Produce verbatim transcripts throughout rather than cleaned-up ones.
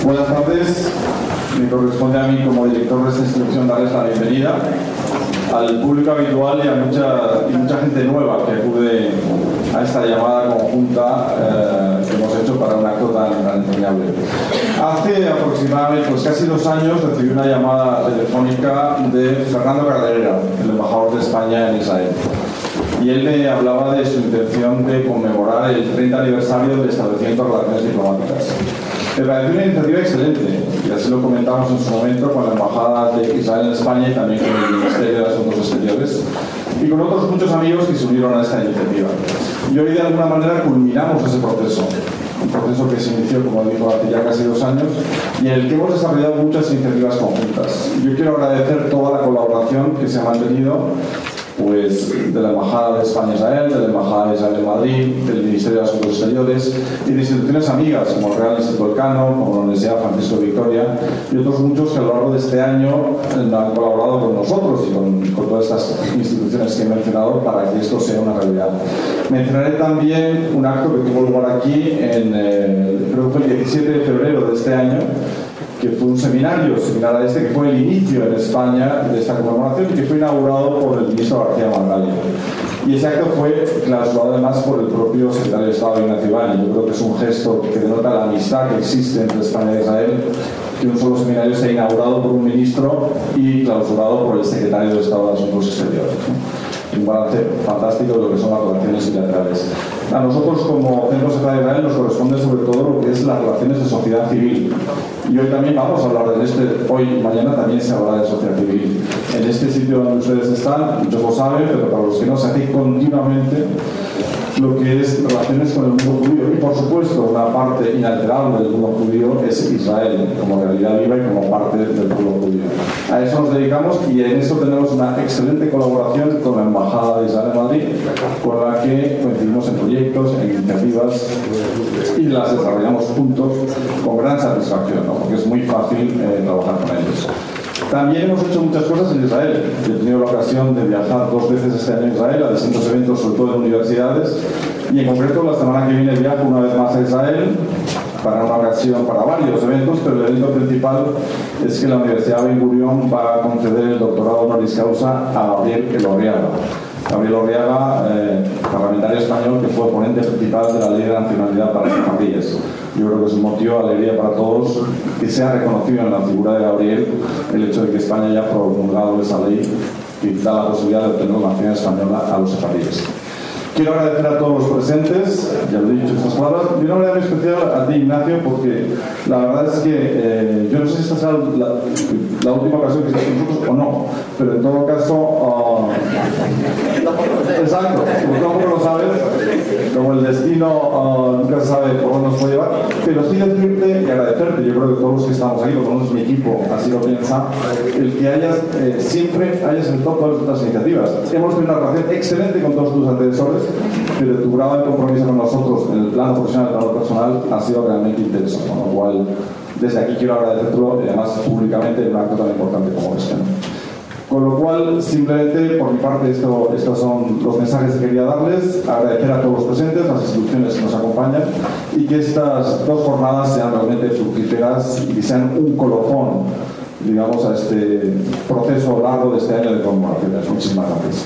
Buenas tardes. Me corresponde a mí como director de esta institución darles la bienvenida al público habitual y a mucha, y mucha gente nueva que acude a esta llamada conjunta eh, que hemos hecho para un acto tan, tan entrañable. Hace aproximadamente pues, casi dos años recibí una llamada telefónica de Fernando Carderera, el embajador de España en Israel. Y él me hablaba de su intención de conmemorar el treinta aniversario del establecimiento de relaciones diplomáticas. Me pareció una iniciativa excelente, y así lo comentamos en su momento con la Embajada de Israel en España y también con el Ministerio de Asuntos Exteriores, y con otros muchos amigos que se unieron a esta iniciativa. Y hoy de alguna manera culminamos ese proceso, un proceso que se inició, como digo, hace ya casi dos años, y en el que hemos desarrollado muchas iniciativas conjuntas. Yo quiero agradecer toda la colaboración que se ha mantenido pues, de la Embajada de España en Israel, de la Embajada de Israel en Madrid, del Ministerio de Asuntos Exteriores y de instituciones amigas como el Real Instituto Elcano, como la Universidad Francisco de Vitoria y otros muchos que a lo largo de este año han colaborado con nosotros y con, con todas estas instituciones que he mencionado para que esto sea una realidad. Mencionaré también un acto que tuvo lugar aquí, en, eh, creo que fue el diecisiete de febrero de este año, que fue un seminario similar a este, que fue el inicio en España de esta conmemoración y que fue inaugurado por el ministro García Margallo. Y ese acto fue clausurado además por el propio secretario de Estado, Ignacio Ibáñez. Yo creo que es un gesto que denota la amistad que existe entre España e Israel, que un solo seminario sea inaugurado por un ministro y clausurado por el secretario de Estado de Asuntos Exteriores. Un balance fantástico de lo que son las relaciones bilaterales. A nosotros, como Centro Secretario de Israel, nos corresponde sobre todo lo que es las relaciones de sociedad civil. Y hoy también vamos a hablar de este, hoy y mañana también se hablará de sociedad civil. En este sitio donde ustedes están, muchos lo saben, pero para los que no, se hace continuamente lo que es relaciones con el mundo judío. Y por supuesto, una parte inalterable del mundo judío es Israel, como realidad viva y como parte del pueblo judío. A eso nos dedicamos y en eso tenemos una excelente colaboración con la Embajada de Israel en Madrid, con la que coincidimos en proyectos, en iniciativas y las desarrollamos juntos con gran satisfacción, ¿no? Porque es muy fácil eh, trabajar con ellos. También hemos hecho muchas cosas en Israel. He tenido la ocasión de viajar dos veces este año a Israel a distintos eventos, sobre todo en universidades, y en concreto la semana que viene viajo una vez más a Israel para una ocasión, para varios eventos, pero el evento principal es que la Universidad Ben Gurión va a conceder el doctorado honoris causa a Gabriel Elorriaga. Gabriel Elorriaga, eh, parlamentario español que fue ponente principal de la Ley de la Nacionalidad para los sefardíes. Yo creo que es un motivo de alegría para todos que sea reconocido en la figura de Gabriel el hecho de que España haya promulgado esa ley que da la posibilidad de obtener la nacionalidad española a los sefardíes. Quiero agradecer a todos los presentes, ya lo he dicho estas palabras, y una manera muy especial a ti, Ignacio, porque la verdad es que eh, yo no sé si esta será la, la última ocasión que estás con nosotros o no, pero en todo caso, uh, exacto, como tampoco lo sabes, como el destino uh, nunca se sabe por dónde nos puede llevar, pero sí decirte y agradecerte, yo creo que todos los que estamos aquí, por lo menos mi equipo así lo piensa, el que hayas, eh, siempre hayas aceptado todas estas iniciativas. Hemos tenido una relación excelente con todos tus antecesores, pero tu grado de compromiso con nosotros en el plano profesional y el plano personal ha sido realmente interesante, con lo cual desde aquí quiero agradecértelo y además públicamente en un acto tan importante como este, ¿no? Con lo cual, simplemente por mi parte esto, estos son los mensajes que quería darles, agradecer a todos los presentes, las instituciones que nos acompañan y que estas dos jornadas sean realmente fructíferas y que sean un colofón, digamos, a este proceso largo de este año de conmemoraciones. Muchísimas gracias.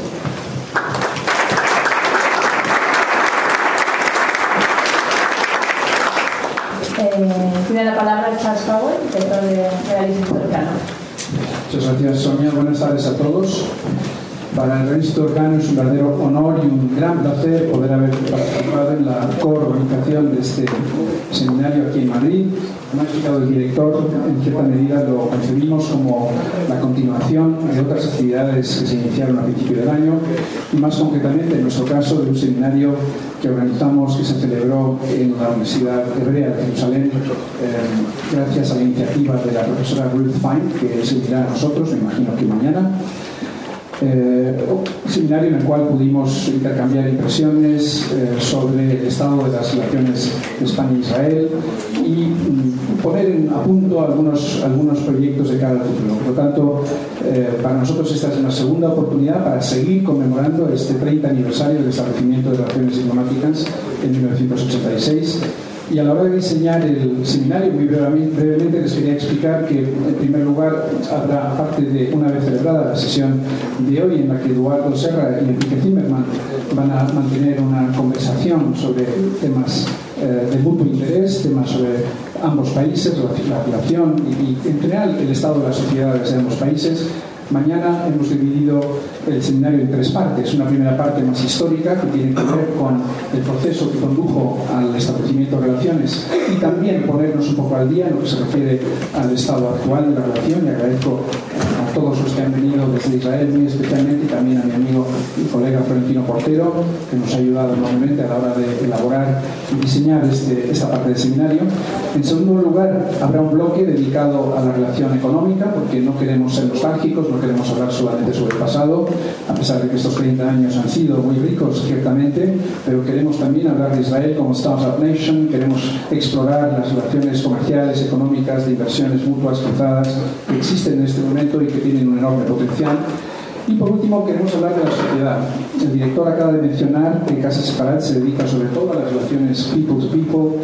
Eh, tiene la palabra Charles Powell, director de Real Instituto Elcano. Muchas gracias, Sonia. Buenas tardes a todos. Para el Real Instituto Elcano es un verdadero honor y un gran placer poder haber participado en la coorganización de este seminario aquí en Madrid. Como ha explicado el director, en cierta medida lo concebimos como la continuación de otras actividades que se iniciaron a principio del año y más concretamente, en nuestro caso, de un seminario que organizamos, que se celebró en la Universidad Hebrea de Jerusalén, eh, gracias a la iniciativa de la profesora Ruth Fine, que se unirá a nosotros, me imagino que mañana. Eh, un seminario en el cual pudimos intercambiar impresiones eh, sobre el estado de las relaciones de España e Israel y mm, poner en, a punto algunos, algunos proyectos de cara al futuro. Por lo tanto, eh, para nosotros esta es una segunda oportunidad para seguir conmemorando este treinta aniversario del establecimiento de relaciones diplomáticas en mil novecientos ochenta y seis Y a la hora de diseñar el seminario, muy brevemente, brevemente les quería explicar que, en primer lugar, habrá, aparte de una vez celebrada la sesión de hoy, en la que Eduardo Serra y Enrique Zimmerman van a mantener una conversación sobre temas eh, de mutuo interés, temas sobre ambos países, la relación y, y, en general, el estado de las sociedades de ambos países. Mañana hemos dividido el seminario en tres partes. Una primera parte más histórica, que tiene que ver con el proceso que condujo al establecimiento de relaciones, y también ponernos un poco al día en lo que se refiere al estado actual de la relación. Y agradezco a todos los que han venido desde Israel, muy especialmente, y también a mi amigo y colega Florentino Portero, que nos ha ayudado enormemente a la hora de elaborar y diseñar este, esta parte del seminario. En segundo lugar, habrá un bloque dedicado a la relación económica, porque no queremos ser nostálgicos, no queremos hablar solamente sobre el pasado, a pesar de que estos treinta años han sido muy ricos, ciertamente, pero queremos también hablar de Israel como Startup Nation, queremos explorar las relaciones comerciales, económicas, de inversiones mutuas cruzadas que existen en este momento y que tienen un enorme potencial. Y por último, queremos hablar de la sociedad. El director acaba de mencionar que Casa Separat se dedica sobre todo a las relaciones people to people,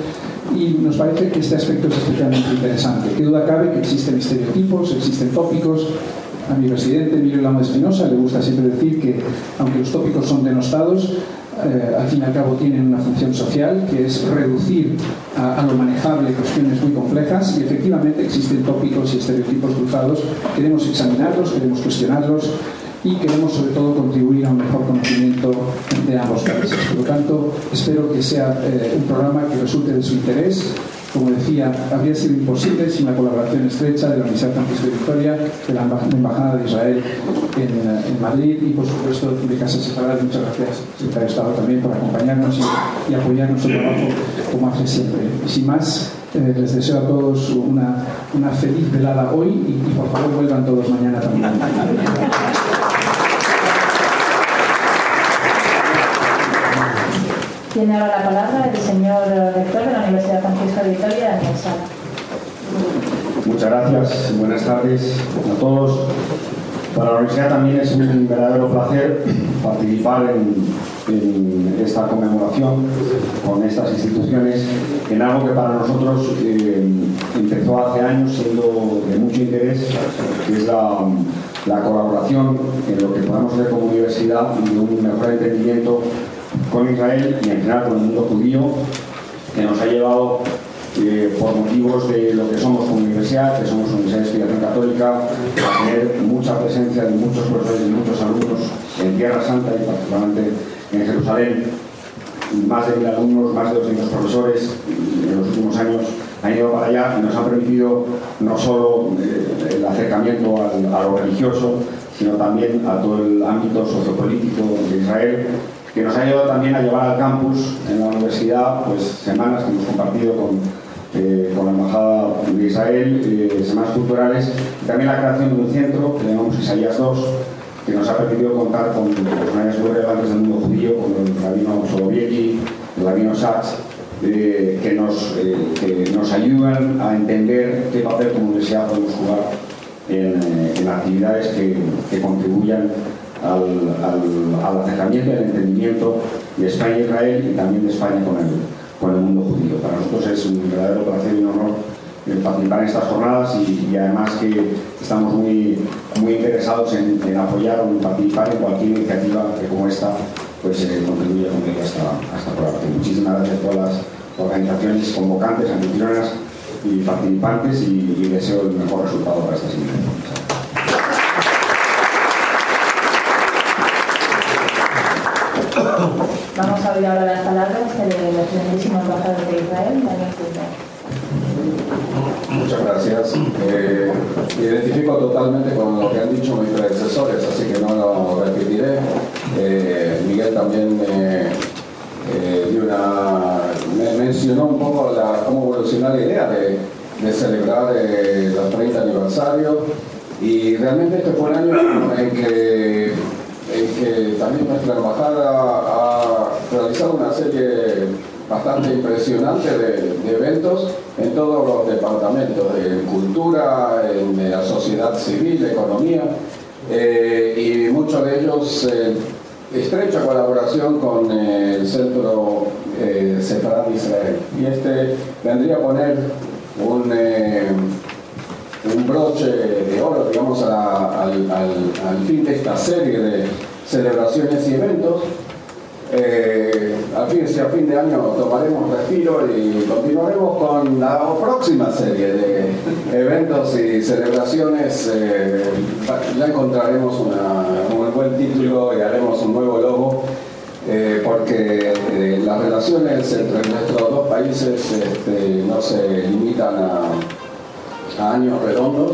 y nos parece que este aspecto es especialmente interesante. Qué duda cabe que existen estereotipos, existen tópicos. A mi presidente, Emilio Lamo Espinosa, le gusta siempre decir que, aunque los tópicos son denostados, eh, al fin y al cabo tienen una función social, que es reducir a, a lo manejable cuestiones muy complejas, y efectivamente existen tópicos y estereotipos cruzados. Queremos examinarlos, queremos cuestionarlos, y queremos sobre todo contribuir a un mejor conocimiento de ambos países. Por lo tanto, espero que sea eh, un programa que resulte de su interés. Como decía, habría sido imposible sin la colaboración estrecha de la Universidad Francisco de Vitoria, de la Embajada de Israel en, en Madrid, y por supuesto de Casa Separat. Muchas gracias, secretario de Estado, también por acompañarnos y, y apoyarnos en el trabajo como hace siempre. Y sin más, eh, les deseo a todos una, una feliz velada hoy, y, y por favor vuelvan todos mañana también. Tiene ahora la palabra el señor rector de la Universidad Francisco de Vitoria, Daniel Sala. Muchas gracias, buenas tardes a todos. Para la universidad también es un verdadero placer participar en, en esta conmemoración con estas instituciones, en algo que para nosotros eh, empezó hace años siendo de mucho interés, que es la, la colaboración en lo que podemos ver como universidad y un mejor entendimiento con Israel y en general con el mundo judío, que nos ha llevado eh, por motivos de lo que somos como universidad, que somos una universidad de expiación católica, a tener mucha presencia de muchos profesores y muchos alumnos en Tierra Santa y particularmente en Jerusalén. Más de mil alumnos, más de doscientos profesores en los últimos años han ido para allá y nos han permitido no solo eh, el acercamiento al, a lo religioso, sino también a todo el ámbito sociopolítico de Israel, que nos ha ayudado también a llevar al campus en la universidad pues semanas que hemos compartido con, eh, con la Embajada de Israel, eh, semanas culturales, y también la creación de un centro que llamamos Isaías dos, que nos ha permitido contar con personajes muy relevantes del mundo judío, como el rabino Soloveitchik, el rabino Sachs, eh, que, nos, eh, que nos ayudan a entender qué papel como universidad podemos jugar en, eh, en actividades que, que contribuyan Al, al, al acercamiento y al entendimiento de España e Israel, y también de España con el, con el mundo judío. Para nosotros es un verdadero placer y un honor participar en estas jornadas, y, y además que estamos muy, muy interesados en, en apoyar o en participar en cualquier iniciativa que como esta pues, eh, contribuya con a esta, a esta colaboración. Muchísimas gracias a todas las organizaciones convocantes, anfitrionas y participantes, y, y deseo el mejor resultado para estas iniciativas. Vamos a oír ahora las palabras del excelentísimo embajador de Israel, Daniel Sala. Muchas gracias. Eh, me identifico totalmente con lo que han dicho mis predecesores, así que no lo repetiré. Eh, Miguel también me, eh, dio una, me mencionó un poco la, cómo evolucionó la idea de, de celebrar eh, los treinta aniversarios, y realmente este fue un año en que en que también nuestra embajada ha realizado una serie bastante impresionante de, de eventos en todos los departamentos, en cultura, en la sociedad civil, economía, eh, y muchos de ellos eh, estrecha colaboración con eh, el Centro eh, Sefarad de Israel. Y este vendría a poner un, eh, un broche de oro, digamos, a, al, al, al fin de esta serie de celebraciones y eventos. Eh, al fin, si a fin de año tomaremos respiro y continuaremos con la próxima serie de eventos y celebraciones. Eh, ya encontraremos una, un buen título y haremos un nuevo logo, eh, porque eh, las relaciones entre nuestros dos países este, no se limitan a, a años redondos.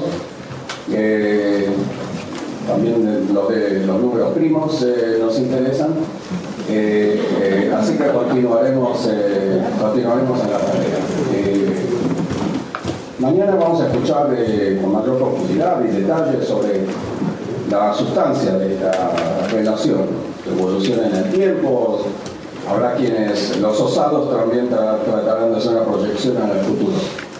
Eh, también lo de los números primos eh, nos interesan. Eh, eh, así que continuaremos, eh, continuaremos en la tarea. Eh, mañana vamos a escuchar eh, con mayor profundidad y detalles sobre la sustancia de esta relación, su evolución en el tiempo. Habrá quienes, los osados, también tra tratarán de hacer una proyección en el futuro.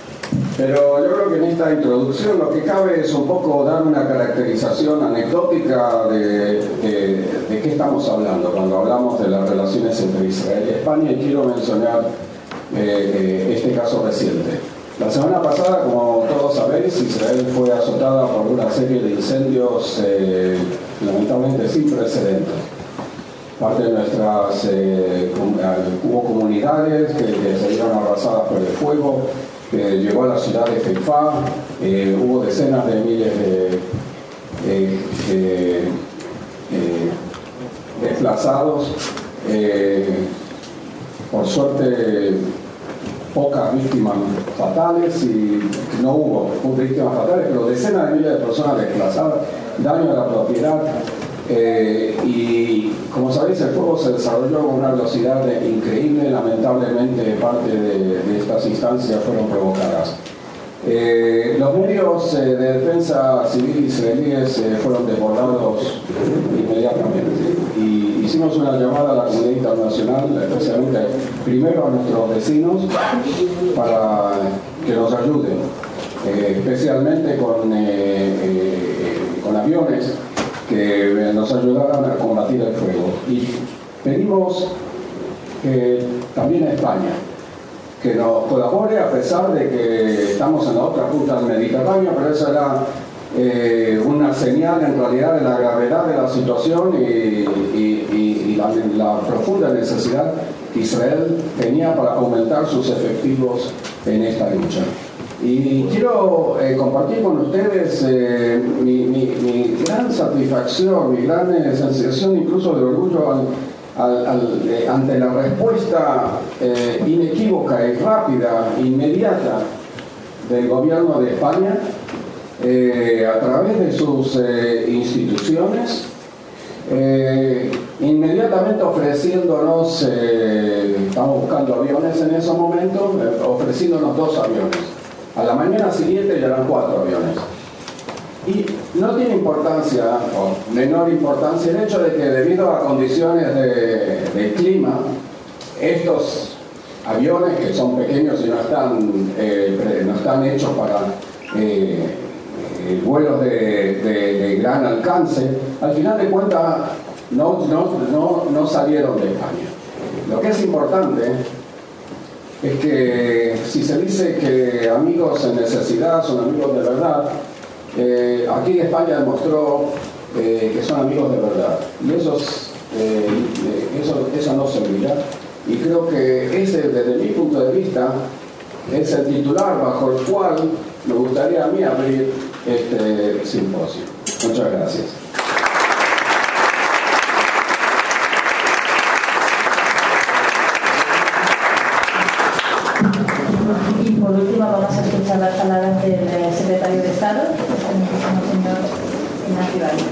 Pero yo creo que en esta introducción lo que cabe es un poco dar una caracterización anecdótica de, de, de qué estamos hablando cuando hablamos de las relaciones entre Israel y España, y quiero mencionar eh, eh, este caso reciente. La semana pasada, como todos sabéis, Israel fue azotada por una serie de incendios eh, lamentablemente sin precedentes. Parte de nuestras eh, hubo comunidades que, que se vieron arrasadas por el fuego, que llegó a la ciudad de Haifa. Eh, hubo decenas de miles de, de, de eh, desplazados. Eh, por suerte, pocas víctimas fatales, y no hubo víctimas fatales, pero decenas de miles de personas desplazadas, daño a la propiedad. Eh, y como sabéis, el fuego se desarrolló con una velocidad increíble. Lamentablemente parte de, de estas instancias fueron provocadas. Eh, los medios eh, de defensa civil israelíes eh, fueron desbordados inmediatamente, y hicimos una llamada a la comunidad internacional, especialmente primero a nuestros vecinos, para que nos ayuden, eh, especialmente con, eh, eh, con aviones que nos ayudaran a combatir el fuego. Y pedimos que también a España que nos colabore, a pesar de que estamos en la otra punta del Mediterráneo, pero eso era eh, una señal en realidad de la gravedad de la situación y, y, y, y la, la profunda necesidad que Israel tenía para aumentar sus efectivos en esta lucha. Y quiero eh, compartir con ustedes eh, mi, mi, mi gran satisfacción, mi gran eh, sensación incluso de orgullo al, al, al, eh, ante la respuesta eh, inequívoca y rápida, inmediata del gobierno de España, eh, a través de sus eh, instituciones, eh, inmediatamente ofreciéndonos, eh, estamos buscando aviones en ese momento, eh, ofreciéndonos dos aviones. A la mañana siguiente ya eran cuatro aviones. Y no tiene importancia, o menor importancia, el hecho de que debido a condiciones de, de clima, estos aviones, que son pequeños y no están, eh, no están hechos para eh, eh, vuelos de, de, de gran alcance, al final de cuentas no, no, no, no salieron de España. Lo que es importante es que si se dice que amigos en necesidad son amigos de verdad, eh, aquí España demostró eh, que son amigos de verdad, y esos, eh, eso, eso no se olvida, y creo que ese, desde mi punto de vista, es el titular bajo el cual me gustaría a mí abrir este simposio. Muchas gracias. Y por último vamos a escuchar las palabras del secretario de Estado, el señor Ignacio Valle.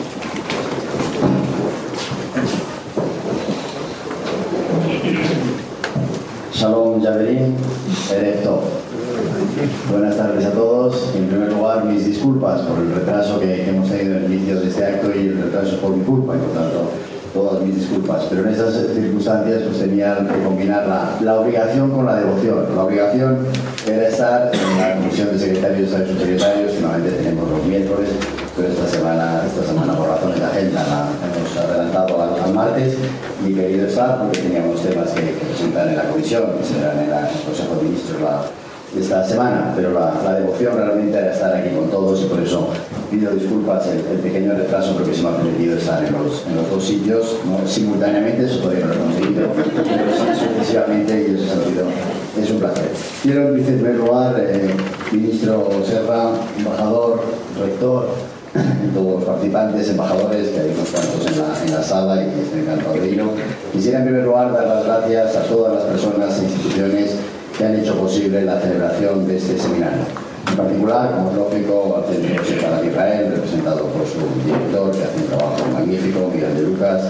Shalom Javelin, Erev Tov. Buenas tardes a todos. En primer lugar, mis disculpas por el retraso que, que hemos tenido en el inicio de este acto, y el retraso es por mi culpa, y por tanto todas mis disculpas, pero en estas circunstancias pues tenía que combinar la, la obligación con la devoción. La obligación era estar en la comisión de secretarios y subsecretarios, que normalmente tenemos los miércoles, pero esta semana, esta semana por razones de agenda la hemos adelantado al, al martes y querido estar porque teníamos temas que, que presentar en la comisión, que serán en la, el Consejo de Ministros la, esta semana, pero la, la devoción realmente era estar aquí con todos y por eso pido disculpas el, el pequeño retraso porque se me ha permitido estar en los, en los dos sitios, no simultáneamente, eso todavía no lo he conseguido, pero sí sucesivamente y eso ha sido, es un placer. Quiero en primer lugar, eh, ministro Serra, embajador, rector, todos los participantes, embajadores, que hay unos cuantos en la, en la sala y estoy encantado de ello. Quisiera en primer lugar dar las gracias a todas las personas e instituciones que han hecho posible la celebración de este seminario. En particular, como es lógico, al Centro Sefarat Israel, representado por su director, que hace un trabajo magnífico, Miguel de Lucas,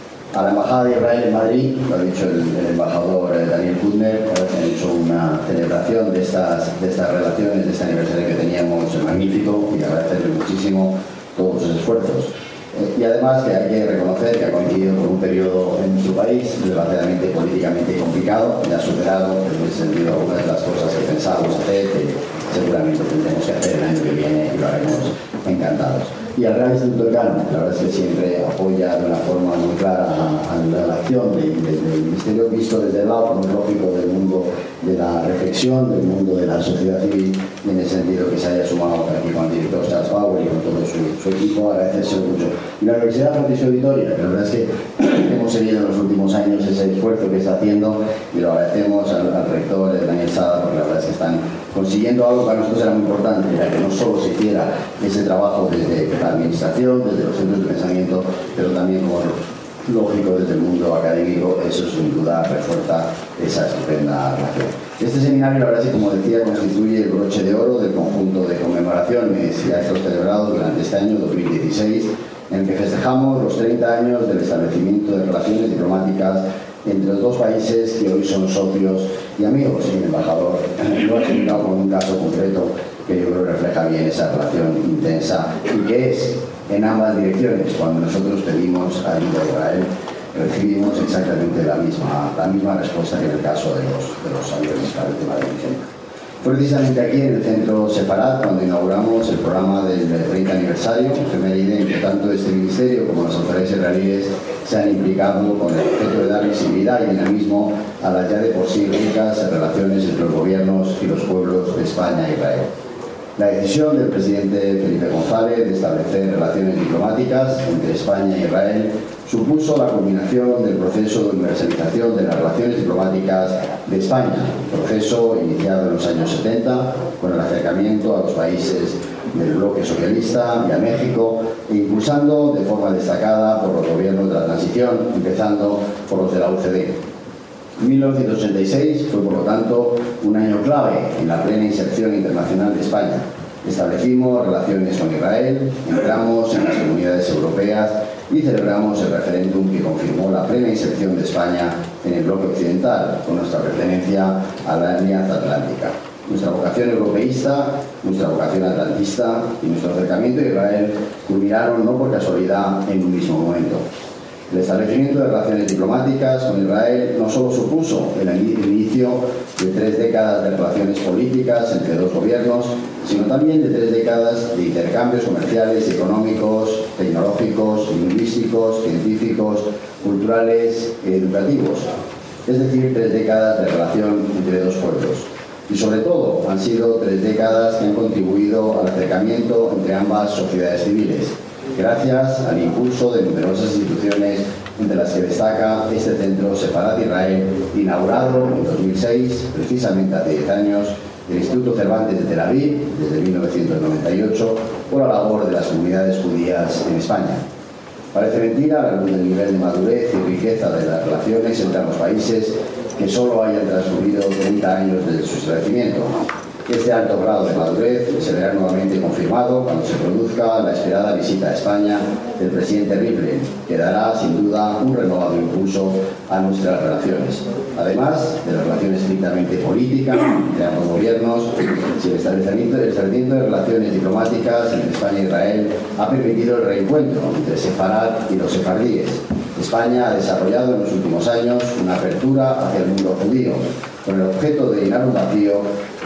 a la Embajada de Israel en Madrid, lo ha dicho el, el embajador Daniel Kudner, que han hecho una celebración de estas, de estas relaciones, de este aniversario que teníamos magnífico, y agradecerle muchísimo todos sus esfuerzos. Y además que hay que reconocer que ha coincidido con un periodo en nuestro país desgraciadamente políticamente complicado, ya superado en ese sentido algunas de las cosas que pensábamos hacer, que seguramente tendremos que hacer el año que viene y lo haremos encantados. Y al Real Instituto Elcano, la verdad es que siempre apoya de una forma muy clara a, a la acción de, de, del Ministerio, visto desde el lado, como es lógico, del mundo de la reflexión, del mundo de la sociedad civil, y en ese sentido que se haya sumado aquí con el director Charles Bauer y con todo su, su equipo, agradecerse mucho. Y la Universidad Francisco de Vitoria, que la verdad es que hemos seguido en los últimos años ese esfuerzo que está haciendo y lo agradecemos al, al rector Daniel Sada, porque la verdad es que están consiguiendo algo que para nosotros era muy importante, era que no solo se hiciera ese trabajo desde la administración, desde los centros de pensamiento, pero también como lógico desde el mundo académico, eso sin duda refuerza esa estupenda relación. Este seminario, la verdad es que, como decía, constituye el broche de oro del conjunto de conmemoraciones y actos celebrados durante este año dos mil dieciséis, en el que festejamos los treinta años del establecimiento de relaciones diplomáticas entre los dos países que hoy son socios y amigos. Y el embajador lo ha explicado con un caso concreto que yo creo que refleja bien esa relación intensa y que es en ambas direcciones. Cuando nosotros pedimos ayuda a Israel, recibimos exactamente la misma, la misma respuesta que en el caso de los, de los aviones para el tema de Vicente. Fue precisamente aquí en el Centro Sefarat cuando inauguramos el programa del treinta aniversario, efeméride en que tanto este ministerio como las autoridades israelíes se han implicado con el objeto de dar visibilidad y dinamismo a las ya de por sí ricas relaciones entre los gobiernos y los pueblos de España e Israel. La decisión del presidente Felipe González de establecer relaciones diplomáticas entre España e Israel supuso la culminación del proceso de universalización de las relaciones diplomáticas de España, proceso iniciado en los años setenta con el acercamiento a los países del bloque socialista y a México, e impulsando de forma destacada por los gobiernos de la transición, empezando por los de la U C D. mil novecientos ochenta y seis fue, por lo tanto, un año clave en la plena inserción internacional de España. Establecimos relaciones con Israel, entramos en las comunidades europeas y celebramos el referéndum que confirmó la plena inserción de España en el bloque occidental, con nuestra pertenencia a la Alianza Atlántica. Nuestra vocación europeísta, nuestra vocación atlantista y nuestro acercamiento a Israel culminaron no por casualidad en un mismo momento. El establecimiento de relaciones diplomáticas con Israel no solo supuso el inicio de tres décadas de relaciones políticas entre dos gobiernos, sino también de tres décadas de intercambios comerciales, económicos, tecnológicos, lingüísticos, científicos, culturales y educativos. Es decir, tres décadas de relación entre dos pueblos. Y sobre todo han sido tres décadas que han contribuido al acercamiento entre ambas sociedades civiles, gracias al impulso de numerosas instituciones, entre las que destaca este Centro Sefarat Israel, inaugurado en dos mil seis, precisamente hace diez años, el Instituto Cervantes de Tel Aviv, desde mil novecientos noventa y ocho, por la labor de las comunidades judías en España. Parece mentira, a la luz del nivel de madurez y riqueza de las relaciones entre ambos países, que solo hayan transcurrido treinta años desde su establecimiento. Este alto grado de madurez se verá nuevamente confirmado cuando se produzca la esperada visita a España del presidente Rivlin, que dará sin duda un renovado impulso a nuestras relaciones. Además de la relación estrictamente política entre ambos gobiernos, si el establecimiento, el establecimiento de relaciones diplomáticas entre España e Israel ha permitido el reencuentro entre Sefarat y los sefardíes. España ha desarrollado en los últimos años una apertura hacia el mundo judío, con el objeto de llenar un vacío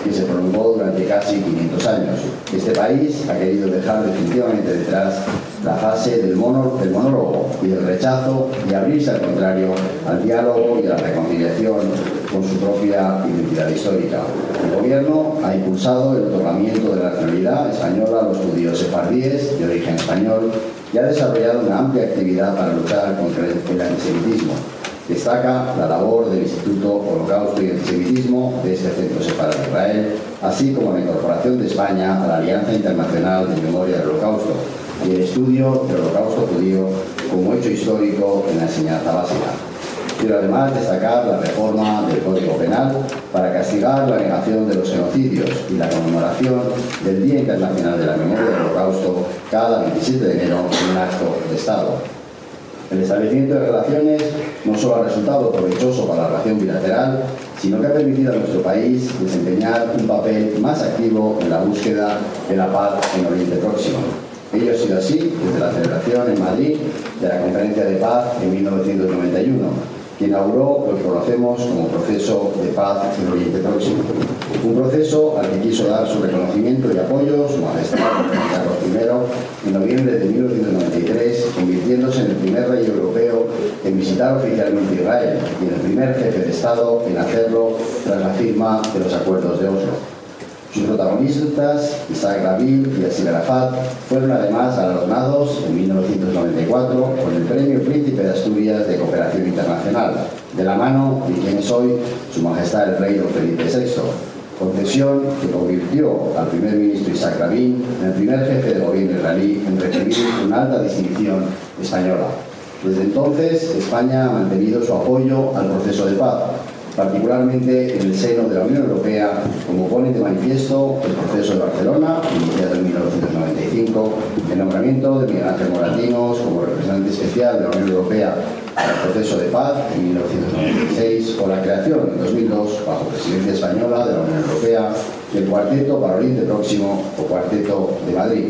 que se prolongó durante casi quinientos años. Este país ha querido dejar definitivamente detrás la fase del, mono, del monólogo y del rechazo y abrirse al contrario al diálogo y a la reconciliación con su propia identidad histórica. El gobierno ha impulsado el otorgamiento de la nacionalidad española a los judíos sefardíes de origen español y ha desarrollado una amplia actividad para luchar contra el antisemitismo. Destaca la labor del Instituto Holocausto y Antisemitismo de este Centro Sefarad de Israel, así como la incorporación de España a la Alianza Internacional de Memoria del Holocausto y el estudio del Holocausto judío como hecho histórico en la enseñanza básica. Quiero además destacar la reforma del Código Penal para castigar la negación de los genocidios y la conmemoración del Día Internacional de la Memoria del Holocausto cada veintisiete de enero en un acto de Estado. El establecimiento de relaciones no solo ha resultado provechoso para la relación bilateral, sino que ha permitido a nuestro país desempeñar un papel más activo en la búsqueda de la paz en Oriente Próximo. Ello ha sido así desde la celebración en Madrid de la Conferencia de Paz en mil novecientos noventa y uno, que inauguró lo que conocemos como Proceso de Paz en Oriente Próximo. Un proceso al que quiso dar su reconocimiento y apoyo Su Majestad Carlos primero en noviembre de mil novecientos noventa y tres, convirtiéndose en el primer rey europeo en visitar oficialmente Israel y en el primer jefe de Estado en hacerlo tras la firma de los acuerdos de Oslo. Sus protagonistas, Isaac Rabin y Yasser Arafat, fueron además galardonados en mil novecientos noventa y cuatro con el Premio Príncipe de Asturias de Cooperación Internacional, de la mano de quien es hoy Su Majestad el Rey Don Felipe sexto, concesión que convirtió al primer ministro Isaac Rabin en el primer jefe de gobierno israelí en recibir una alta distinción española. Desde entonces, España ha mantenido su apoyo al proceso de paz, particularmente en el seno de la Unión Europea, como pone de manifiesto el proceso de Barcelona, iniciado en mil novecientos noventa y cinco, el nombramiento de Miguel Ángel Moratinos como representante especial de la Unión Europea para el proceso de paz en mil novecientos noventa y seis, o la creación en dos mil dos, bajo presidencia española de la Unión Europea, del Cuarteto para Oriente Próximo o Cuarteto de Madrid.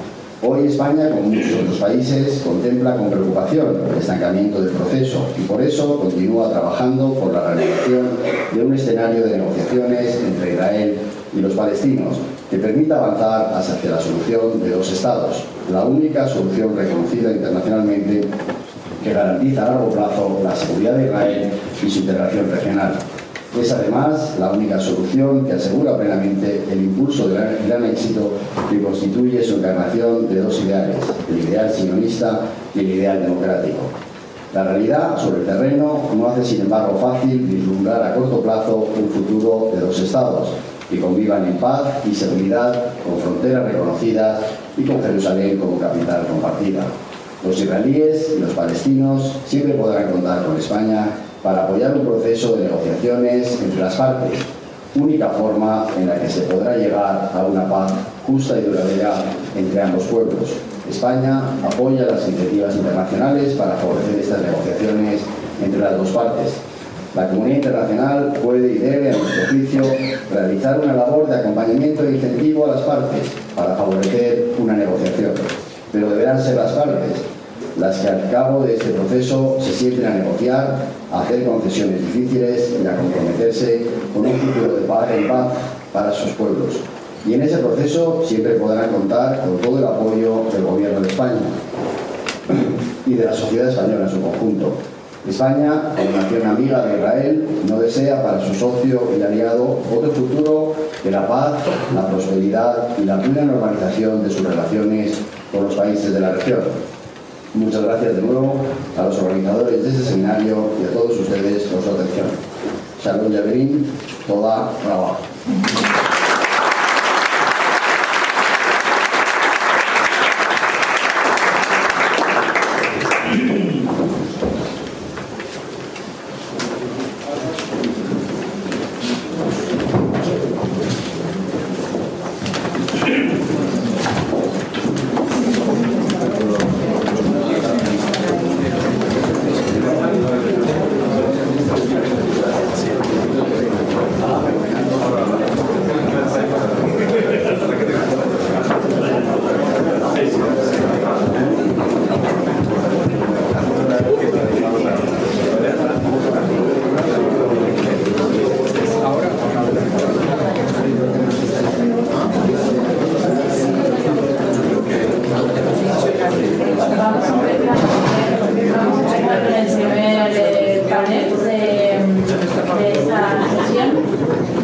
Hoy España, como muchos otros países, contempla con preocupación el estancamiento del proceso y por eso continúa trabajando por la realización de un escenario de negociaciones entre Israel y los palestinos que permita avanzar hacia la solución de dos estados, la única solución reconocida internacionalmente que garantiza a largo plazo la seguridad de Israel y su integración regional. Es además la única solución que asegura plenamente el impulso del gran éxito que constituye su encarnación de dos ideales, el ideal sionista y el ideal democrático. La realidad sobre el terreno no hace sin embargo fácil vislumbrar a corto plazo un futuro de dos estados que convivan en paz y seguridad con fronteras reconocidas y con Jerusalén como capital compartida. Los israelíes y los palestinos siempre podrán contar con España para apoyar un proceso de negociaciones entre las partes, única forma en la que se podrá llegar a una paz justa y duradera entre ambos pueblos. España apoya las iniciativas internacionales para favorecer estas negociaciones entre las dos partes. La comunidad internacional puede y debe, a nuestro juicio, realizar una labor de acompañamiento e incentivo a las partes para favorecer una negociación, pero deberán ser las partes las que al cabo de este proceso se sienten a negociar, a hacer concesiones difíciles y a comprometerse con un futuro de paz en paz para sus pueblos. Y en ese proceso siempre podrán contar con todo el apoyo del Gobierno de España y de la sociedad española en su conjunto. España, como nación amiga de Israel, no desea para su socio y aliado otro futuro que la paz, la prosperidad y la plena normalización de sus relaciones con los países de la región. Muchas gracias de nuevo a los organizadores de este seminario y a todos ustedes por su atención. Shalom Yaverin, toda brava.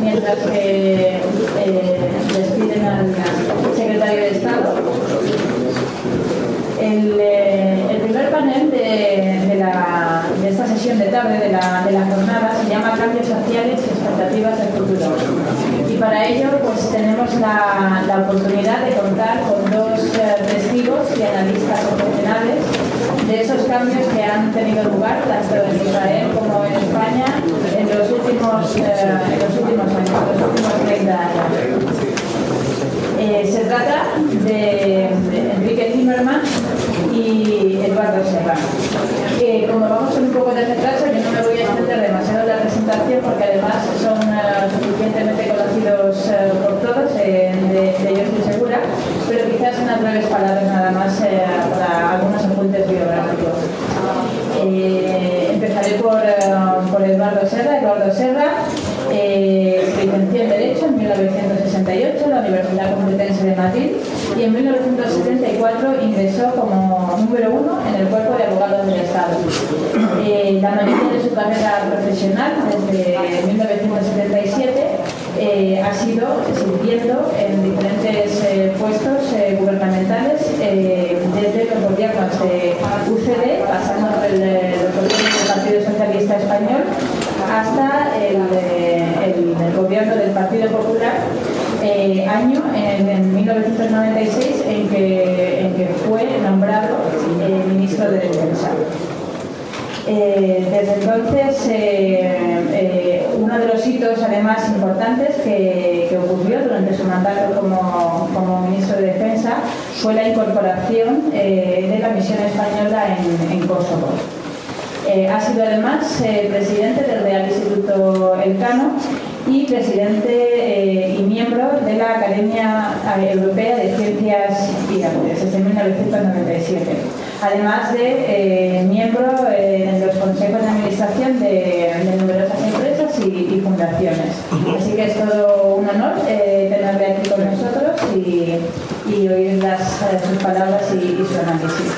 mientras que eh, despiden al secretario de Estado. El, eh, el primer panel de, de, la, de esta sesión de tarde de la, de la jornada se llama Cambios sociales y expectativas del futuro. Y para ello pues tenemos la, la oportunidad de contar con dos eh, testigos y analistas profesionales de esos cambios que han tenido lugar tanto en Israel como en España en los últimos, eh, en los últimos años, en los últimos treinta años. Eh, se trata de, de Enrique Zimmermann y Eduardo Serra. Eh, como vamos con un poco de retraso, yo no me voy a extender demasiado en la presentación porque además son uh, suficientemente conocidos uh, por todos, eh, de, de ellos estoy segura, pero quizás unas breves palabras nada más eh, para algunos apuntes biográficos. Eh, empezaré por, uh, por Eduardo Serra. Eduardo Serra eh, se licenció en Derecho en mil novecientos sesenta y ocho en la Universidad Complutense de Madrid y en mil novecientos setenta y cuatro ingresó como número uno en el Cuerpo de Abogados del Estado. Eh, la mayoría de su carrera profesional, desde mil novecientos setenta y siete, eh, ha sido sirviendo en diferentes eh, puestos eh, gubernamentales, eh, desde los gobiernos de U C D, pasando por el, los gobiernos del Partido Socialista Español, hasta el, el, el gobierno del Partido Popular, eh, año en, en mil novecientos noventa y seis en que, en que fue nombrado eh, ministro de Defensa. Eh, desde entonces, eh, eh, uno de los hitos además importantes que, que ocurrió durante su mandato como, como ministro de Defensa fue la incorporación eh, de la misión española en, en Kosovo. Eh, ha sido además eh, presidente del Real Instituto Elcano y presidente eh, y miembro de la Academia Europea de Ciencias y Artes desde mil novecientos noventa y siete. Además de eh, miembro eh, en los consejos de administración de, de numerosas empresas y, y fundaciones. Así que es todo un honor eh, tenerle aquí con nosotros y, y oír las, sus palabras y, y su análisis.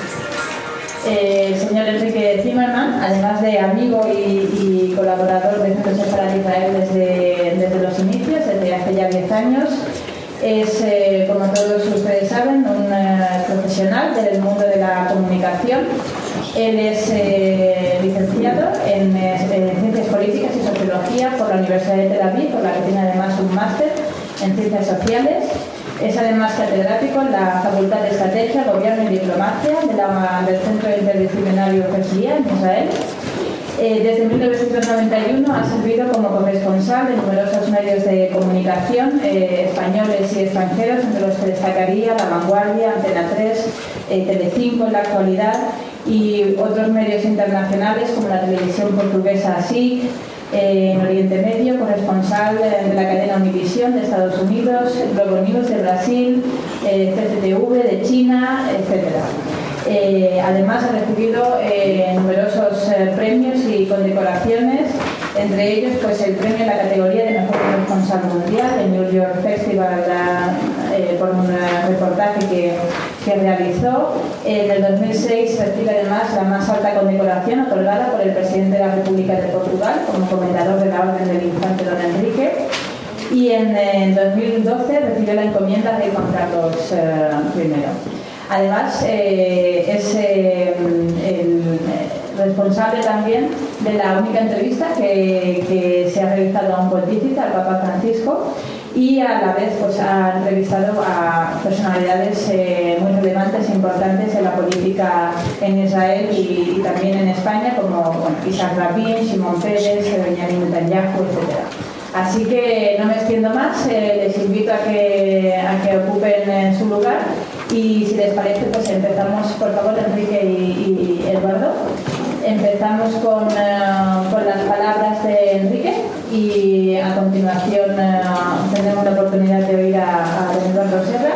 Eh, el señor Enrique Zimmermann, además de amigo y, y colaborador del Centro Separat Israel desde, desde los inicios, desde hace ya diez años, es, eh, como todos ustedes saben, un eh, profesional del mundo de la comunicación. Él es eh, licenciado en, en Ciencias Políticas y Sociología por la Universidad de Tel Aviv, por la que tiene además un máster en Ciencias Sociales. Es además catedrático en la Facultad de Estrategia, Gobierno y Diplomacia de la, del Centro Interdisciplinario Herzliya en Israel. Eh, desde mil novecientos noventa y uno ha servido como corresponsal de numerosos medios de comunicación eh, españoles y extranjeros, entre los que destacaría La Vanguardia, Antena tres, eh, Telecinco en la actualidad y otros medios internacionales como la televisión portuguesa S I C, eh, en Oriente Medio, corresponsal de, de la cadena Univisión de Estados Unidos, Globo News de Brasil, eh, C C T V de China, etcétera. Eh, además ha recibido eh, numerosos eh, premios y condecoraciones, entre ellos pues el premio en la categoría de mejor corresponsal mundial del New York Festival eh, por un reportaje que, que realizó. En el dos mil seis recibe además la más alta condecoración otorgada por el presidente de la República de Portugal como comendador de la Orden del Infante Don Enrique. Y en, en dos mil doce recibió la encomienda de Juan Carlos eh, primero. Además, eh, es eh, el responsable también de la única entrevista que, que se ha realizado a un pontífice, al Papa Francisco, y a la vez pues, ha entrevistado a personalidades eh, muy relevantes e importantes en la política en Israel y, y también en España, como bueno, Isaac Rabin, Shimon Peres, Benjamin Netanyahu, etcétera. Así que no me extiendo más, eh, les invito a que, a que ocupen eh, su lugar y si les parece pues empezamos, por favor, Enrique y, y Eduardo. Empezamos con, uh, con las palabras de Enrique y a continuación uh, tendremos la oportunidad de oír a, a Eduardo Serra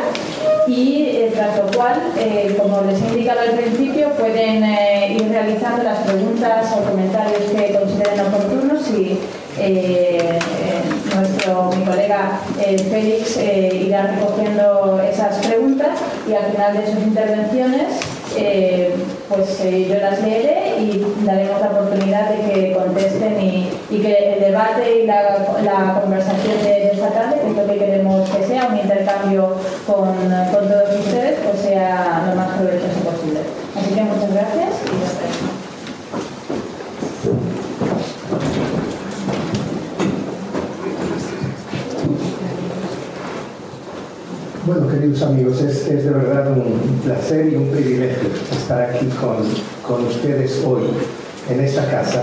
y eh, tras lo cual, eh, como les he indicado al principio, pueden eh, ir realizando las preguntas o comentarios que consideren oportunos y eh, eh, nuestro, mi colega eh, Félix eh, irá recogiendo esas preguntas y al final de sus intervenciones eh, pues eh, yo las leeré y daremos la oportunidad de que contesten y, y que el debate y la, la conversación de esta tarde, que es lo que queremos que sea, un intercambio con, con todos ustedes, pues sea lo más provechoso posible. Así que muchas gracias y hasta luego. Bueno, queridos amigos, es, es de verdad un placer y un privilegio estar aquí con, con ustedes hoy en esta casa,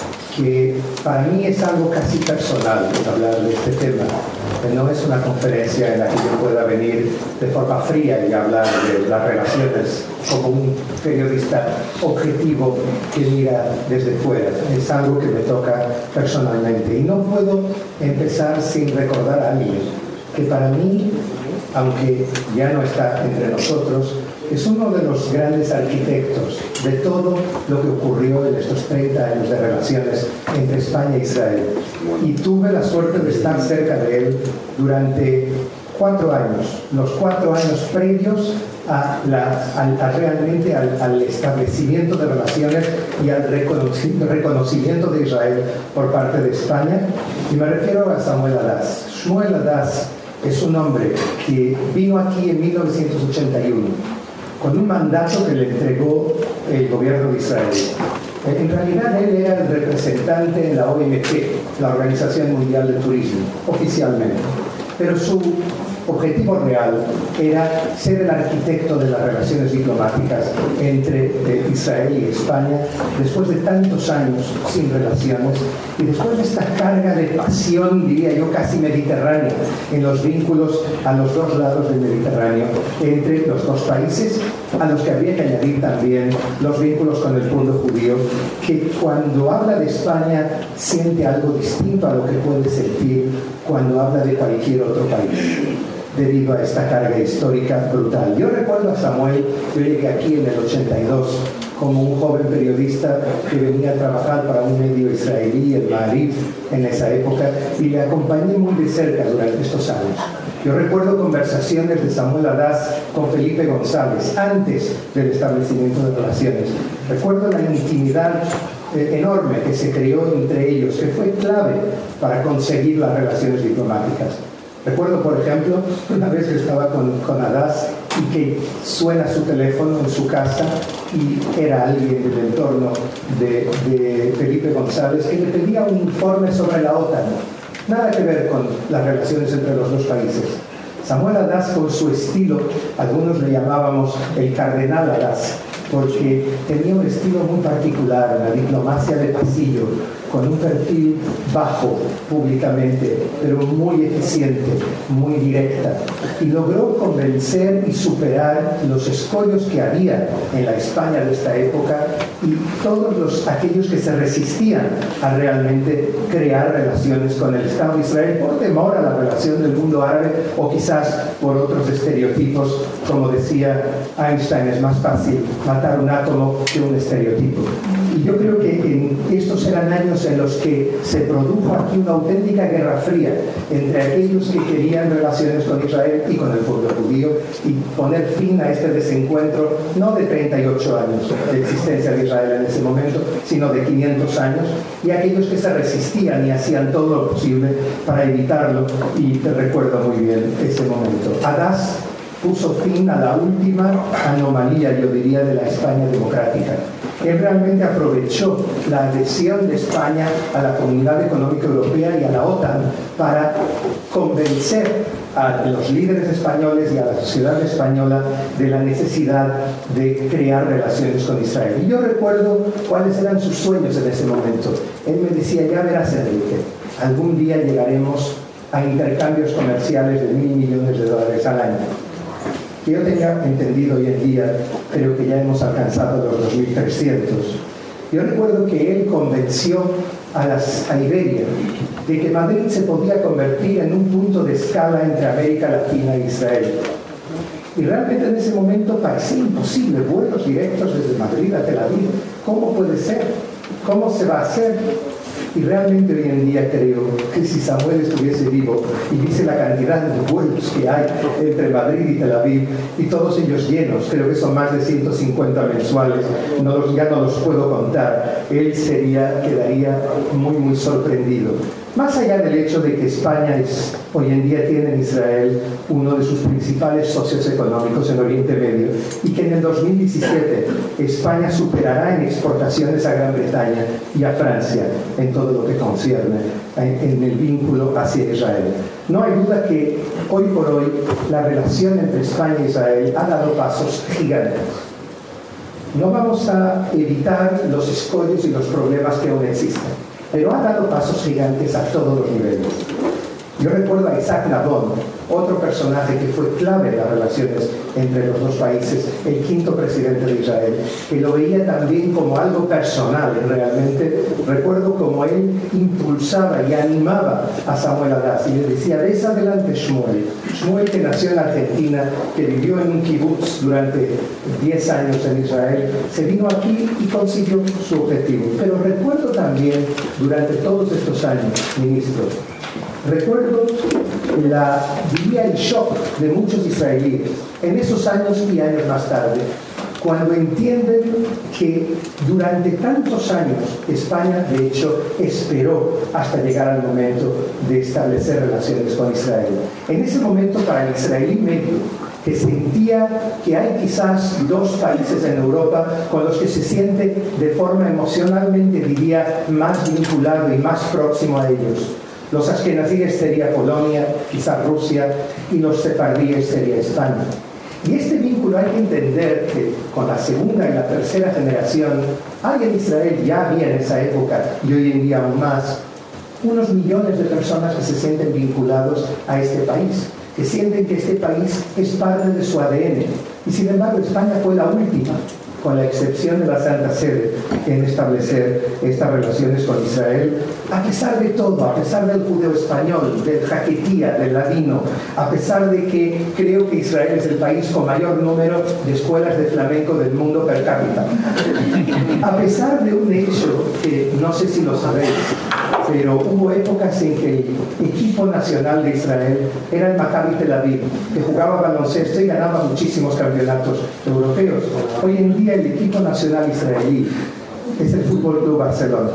que para mí es algo casi personal hablar de este tema. No es una conferencia en la que yo pueda venir de forma fría y hablar de las relaciones como un periodista objetivo que mira desde fuera. Es algo que me toca personalmente. Y no puedo empezar sin recordar a alguien que para mí, aunque ya no está entre nosotros, es uno de los grandes arquitectos de todo lo que ocurrió en estos treinta años de relaciones entre España e Israel. Y tuve la suerte de estar cerca de él durante cuatro años, los cuatro años previos a, la, a, a realmente al, al establecimiento de relaciones y al reconocimiento, reconocimiento de Israel por parte de España. Y me refiero a Samuel Adas. Shmuel Adas es un hombre que vino aquí en mil novecientos ochenta y uno con un mandato que le entregó el gobierno de Israel. En realidad él era el representante en la O M T, la Organización Mundial de Turismo, oficialmente. Pero su objetivo real era ser el arquitecto de las relaciones diplomáticas entre eh, Israel y España después de tantos años sin relaciones y después de esta carga de pasión, diría yo, casi mediterránea en los vínculos a los dos lados del Mediterráneo entre los dos países, a los que habría que añadir también los vínculos con el pueblo judío, que cuando habla de España siente algo distinto a lo que puede sentir cuando habla de cualquier otro país, debido a esta carga histórica brutal. Yo recuerdo a Samuel, yo llegué aquí en el ochenta y dos como un joven periodista que venía a trabajar para un medio israelí, el Ma'ariv, en esa época, y le acompañé muy de cerca durante estos años. Yo recuerdo conversaciones de Samuel Adas con Felipe González antes del establecimiento de relaciones. Recuerdo la intimidad eh, enorme que se creó entre ellos, que fue clave para conseguir las relaciones diplomáticas. Recuerdo, por ejemplo, una vez que estaba con, con Adas y que suena su teléfono en su casa y era alguien del entorno de, de Felipe González que le pedía un informe sobre la OTAN. Nada que ver con las relaciones entre los dos países. Samuel Adas, con su estilo, algunos le llamábamos el cardenal Adas, porque tenía un estilo muy particular, la diplomacia de pasillo, con un perfil bajo públicamente, pero muy eficiente, muy directa, y logró convencer y superar los escollos que había en la España de esta época y todos los, aquellos que se resistían a realmente crear relaciones con el Estado de Israel por temor a la relación del mundo árabe o quizás por otros estereotipos. Como decía Einstein, es más fácil matar un átomo que un estereotipo. Y yo creo que en estos eran años en los que se produjo aquí una auténtica guerra fría entre aquellos que querían relaciones con Israel y con el pueblo judío y poner fin a este desencuentro, no de treinta y ocho años de existencia de Israel en ese momento, sino de quinientos años, y aquellos que se resistían y hacían todo lo posible para evitarlo. Y te recuerdo muy bien ese momento. Adas puso fin a la última anomalía, yo diría, de la España democrática. Él realmente aprovechó la adhesión de España a la Comunidad Económica Europea y a la OTAN para convencer a los líderes españoles y a la sociedad española de la necesidad de crear relaciones con Israel. Y yo recuerdo cuáles eran sus sueños en ese momento. Él me decía, ya verás, Enrique, algún día llegaremos a intercambios comerciales de mil millones de dólares al año. Que yo tenga entendido hoy en día, creo que ya hemos alcanzado los dos mil trescientos. Yo recuerdo que él convenció a, las, a Iberia de que Madrid se podía convertir en un punto de escala entre América Latina e Israel. Y realmente en ese momento parecía imposible, vuelos directos desde Madrid a Tel Aviv. ¿Cómo puede ser? ¿Cómo se va a hacer? Y realmente hoy en día creo que si Samuel estuviese vivo y viese la cantidad de vuelos que hay entre Madrid y Tel Aviv, y todos ellos llenos, creo que son más de ciento cincuenta mensuales, no los, ya no los puedo contar, él sería, quedaría muy, muy sorprendido. Más allá del hecho de que España es, hoy en día tiene en Israel uno de sus principales socios económicos en Oriente Medio, y que en el dos mil diecisiete España superará en exportaciones a Gran Bretaña y a Francia en todo lo que concierne en el vínculo hacia Israel. No hay duda que hoy por hoy la relación entre España e Israel ha dado pasos gigantes. No vamos a evitar los escollos y los problemas que aún existen, pero ha dado pasos gigantes a todos los niveles. Yo recuerdo a Isaac Nabón, otro personaje que fue clave en las relaciones entre los dos países, el quinto presidente de Israel, que lo veía también como algo personal realmente. Recuerdo como él impulsaba y animaba a Samuel Adas y le decía: ves adelante, Shmuel. Shmuel, que nació en Argentina, que vivió en un kibutz durante diez años en Israel, se vino aquí y consiguió su objetivo. Pero recuerdo también, durante todos estos años, ministro, recuerdo la, diría el shock de muchos israelíes en esos años y años más tarde, cuando entienden que durante tantos años España, de hecho, esperó hasta llegar al momento de establecer relaciones con Israel. En ese momento, para el israelí medio, que sentía que hay quizás dos países en Europa con los que se siente de forma emocionalmente, diría, más vinculado y más próximo a ellos. Los askenazíes sería Polonia, quizás Rusia, y los sefardíes sería España. Y este vínculo hay que entender que con la segunda y la tercera generación hay en Israel, ya había en esa época y hoy en día aún más, unos millones de personas que se sienten vinculados a este país, que sienten que este país es parte de su A D N. Y sin embargo España fue la última, con la excepción de la Santa Sede, en establecer estas relaciones con Israel, a pesar de todo, a pesar del judeo español, del jaquetía, del ladino, a pesar de que creo que Israel es el país con mayor número de escuelas de flamenco del mundo per cápita. A pesar de un hecho que no sé si lo sabéis, pero hubo épocas en que el equipo nacional de Israel era el Maccabi Tel Aviv, que jugaba baloncesto y ganaba muchísimos campeonatos europeos. Hoy en día el equipo nacional israelí es el Fútbol Club Barcelona.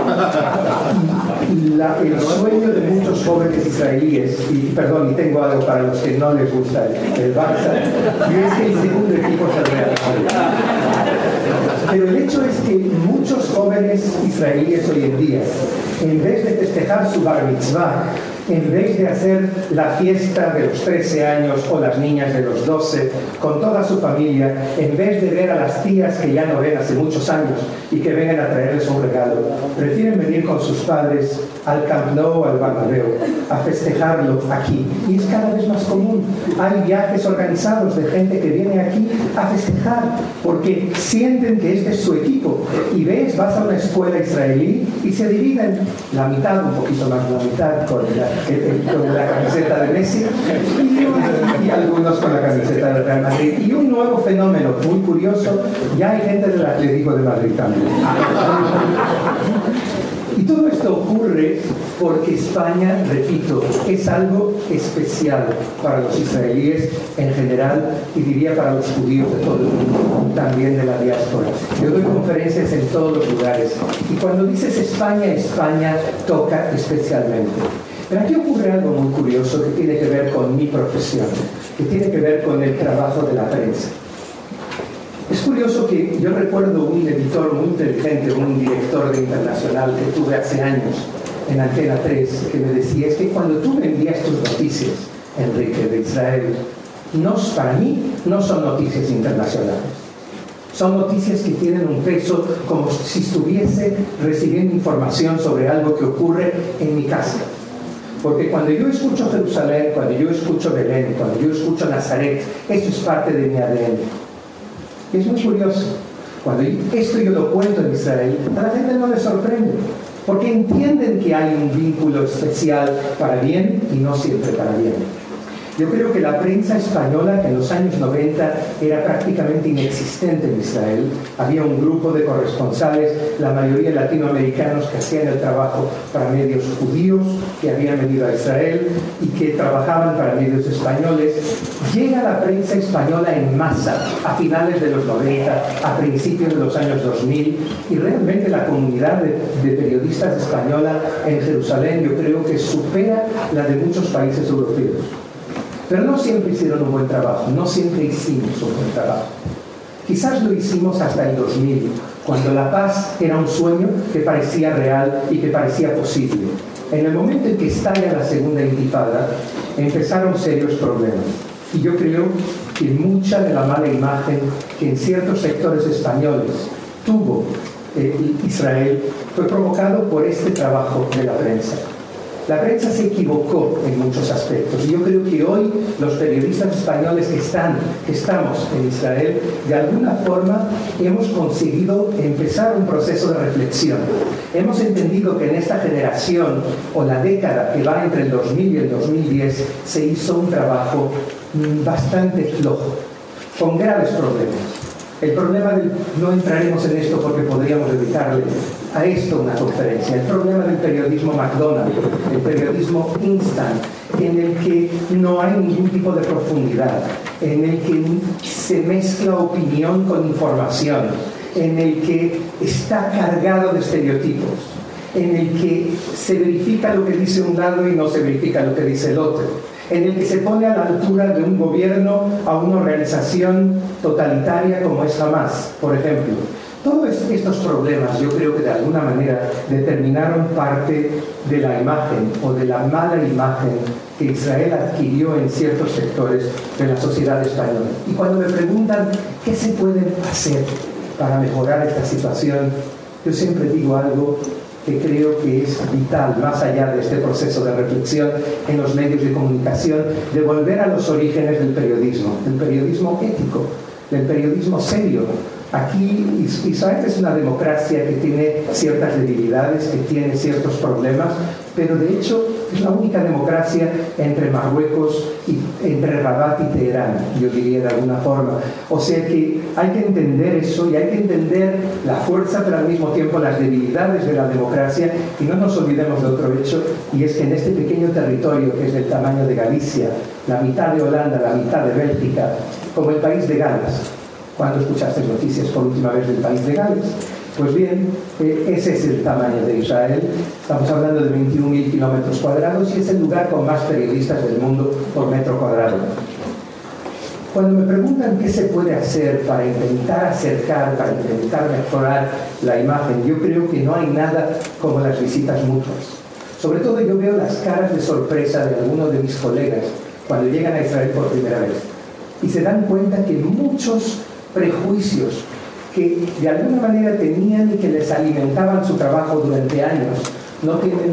La, el sueño de muchos jóvenes israelíes, y perdón, y tengo algo para los que no les gusta el, el Barça, y es que el segundo equipo es el Real Madrid. Pero el hecho es que muchos jóvenes israelíes hoy en día, en vez de festejar su bar mitzvah, en vez de hacer la fiesta de los trece años o las niñas de los doce con toda su familia, en vez de ver a las tías que ya no ven hace muchos años y que vengan a traerles un regalo, prefieren venir con sus padres al Camp Nou o al Bernabéu a festejarlo aquí. Y es cada vez más común. Hay viajes organizados de gente que viene aquí a festejar porque sienten que este es su equipo. Y ves, vas a una escuela israelí y se dividen la mitad, un poquito más de la mitad, con la con la camiseta de Messi y, y algunos con la camiseta del Real Madrid. Y un nuevo fenómeno muy curioso, ya hay gente del Atlético de Madrid también. Y todo esto ocurre porque España, repito, es algo especial para los israelíes en general y diría para los judíos de todo el mundo, también de la diáspora. Yo doy conferencias en todos los lugares y cuando dices España, España toca especialmente. Pero aquí ocurre algo muy curioso que tiene que ver con mi profesión, que tiene que ver con el trabajo de la prensa. Es curioso que yo recuerdo un editor muy inteligente, un director de Internacional que tuve hace años en Antena tres, que me decía, es que cuando tú me envías tus noticias, Enrique, de Israel, no, para mí no son noticias internacionales. Son noticias que tienen un peso como si estuviese recibiendo información sobre algo que ocurre en mi casa. Porque cuando yo escucho Jerusalén, cuando yo escucho Belén, cuando yo escucho Nazaret, eso es parte de mi A D N. Y es muy curioso. Cuando esto yo lo cuento en Israel, a la gente no le sorprende. Porque entienden que hay un vínculo especial para bien y no siempre para bien. Yo creo que la prensa española, que en los años noventa era prácticamente inexistente en Israel, había un grupo de corresponsales, la mayoría latinoamericanos, que hacían el trabajo para medios judíos que habían venido a Israel y que trabajaban para medios españoles. Llega la prensa española en masa a finales de los noventa, a principios de los años dos mil, y realmente la comunidad de, de periodistas española en Jerusalén yo creo que supera la de muchos países europeos. Pero no siempre hicieron un buen trabajo, no siempre hicimos un buen trabajo. Quizás lo hicimos hasta el dos mil, cuando la paz era un sueño que parecía real y que parecía posible. En el momento en que estalla la segunda intifada, empezaron serios problemas. Y yo creo que mucha de la mala imagen que en ciertos sectores españoles tuvo eh, Israel fue provocado por este trabajo de la prensa. La prensa se equivocó en muchos aspectos y yo creo que hoy los periodistas españoles que están, que estamos en Israel, de alguna forma hemos conseguido empezar un proceso de reflexión. Hemos entendido que en esta generación o la década que va entre el dos mil y el dos mil diez se hizo un trabajo bastante flojo, con graves problemas. El problema del, no entraremos en esto porque podríamos dedicarle a esto una conferencia, el problema del periodismo McDonald's, el periodismo instant, en el que no hay ningún tipo de profundidad, en el que se mezcla opinión con información, en el que está cargado de estereotipos, en el que se verifica lo que dice un lado y no se verifica lo que dice el otro, en el que se pone a la altura de un gobierno a una organización totalitaria como es Hamas, por ejemplo. Todos estos problemas yo creo que de alguna manera determinaron parte de la imagen o de la mala imagen que Israel adquirió en ciertos sectores de la sociedad española. Y cuando me preguntan qué se puede hacer para mejorar esta situación, yo siempre digo algo que creo que es vital, más allá de este proceso de reflexión en los medios de comunicación, de volver a los orígenes del periodismo, del periodismo ético, del periodismo serio. Aquí Israel es una democracia que tiene ciertas debilidades, que tiene ciertos problemas, pero de hecho es la única democracia entre Marruecos y entre Rabat y Teherán, yo diría de alguna forma. O sea que hay que entender eso y hay que entender la fuerza, pero al mismo tiempo las debilidades de la democracia, y no nos olvidemos de otro hecho, y es que en este pequeño territorio que es del tamaño de Galicia, la mitad de Holanda, la mitad de Bélgica, como el país de Gales. ¿Cuándo escuchaste noticias por última vez del país de Gales? Pues bien, eh, ese es el tamaño de Israel. Estamos hablando de veintiún mil kilómetros cuadrados y es el lugar con más periodistas del mundo por metro cuadrado. Cuando me preguntan qué se puede hacer para intentar acercar, para intentar mejorar la imagen, yo creo que no hay nada como las visitas mutuas. Sobre todo yo veo las caras de sorpresa de algunos de mis colegas cuando llegan a Israel por primera vez y se dan cuenta que muchos prejuicios que de alguna manera tenían y que les alimentaban su trabajo durante años no tienen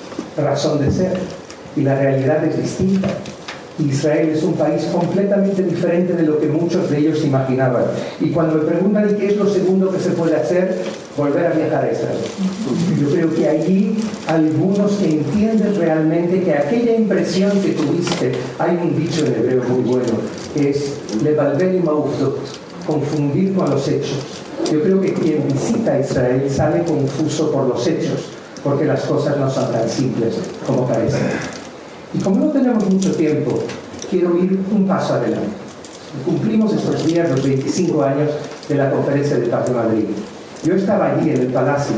razón de ser y la realidad es distinta. Israel es un país completamente diferente de lo que muchos de ellos imaginaban. Y cuando me preguntan qué es lo segundo que se puede hacer, volver a viajar a Israel. Yo creo que allí algunos entienden realmente que aquella impresión que tuviste, hay un dicho en hebreo muy bueno, que es levalvel im ha'uvdot, confundir con los hechos. Yo creo que quien visita Israel sale confuso por los hechos, porque las cosas no son tan simples como parecen. Y como no tenemos mucho tiempo, quiero ir un paso adelante. Cumplimos estos días los veinticinco años de la Conferencia de Paz de Madrid. Yo estaba allí en el Palacio.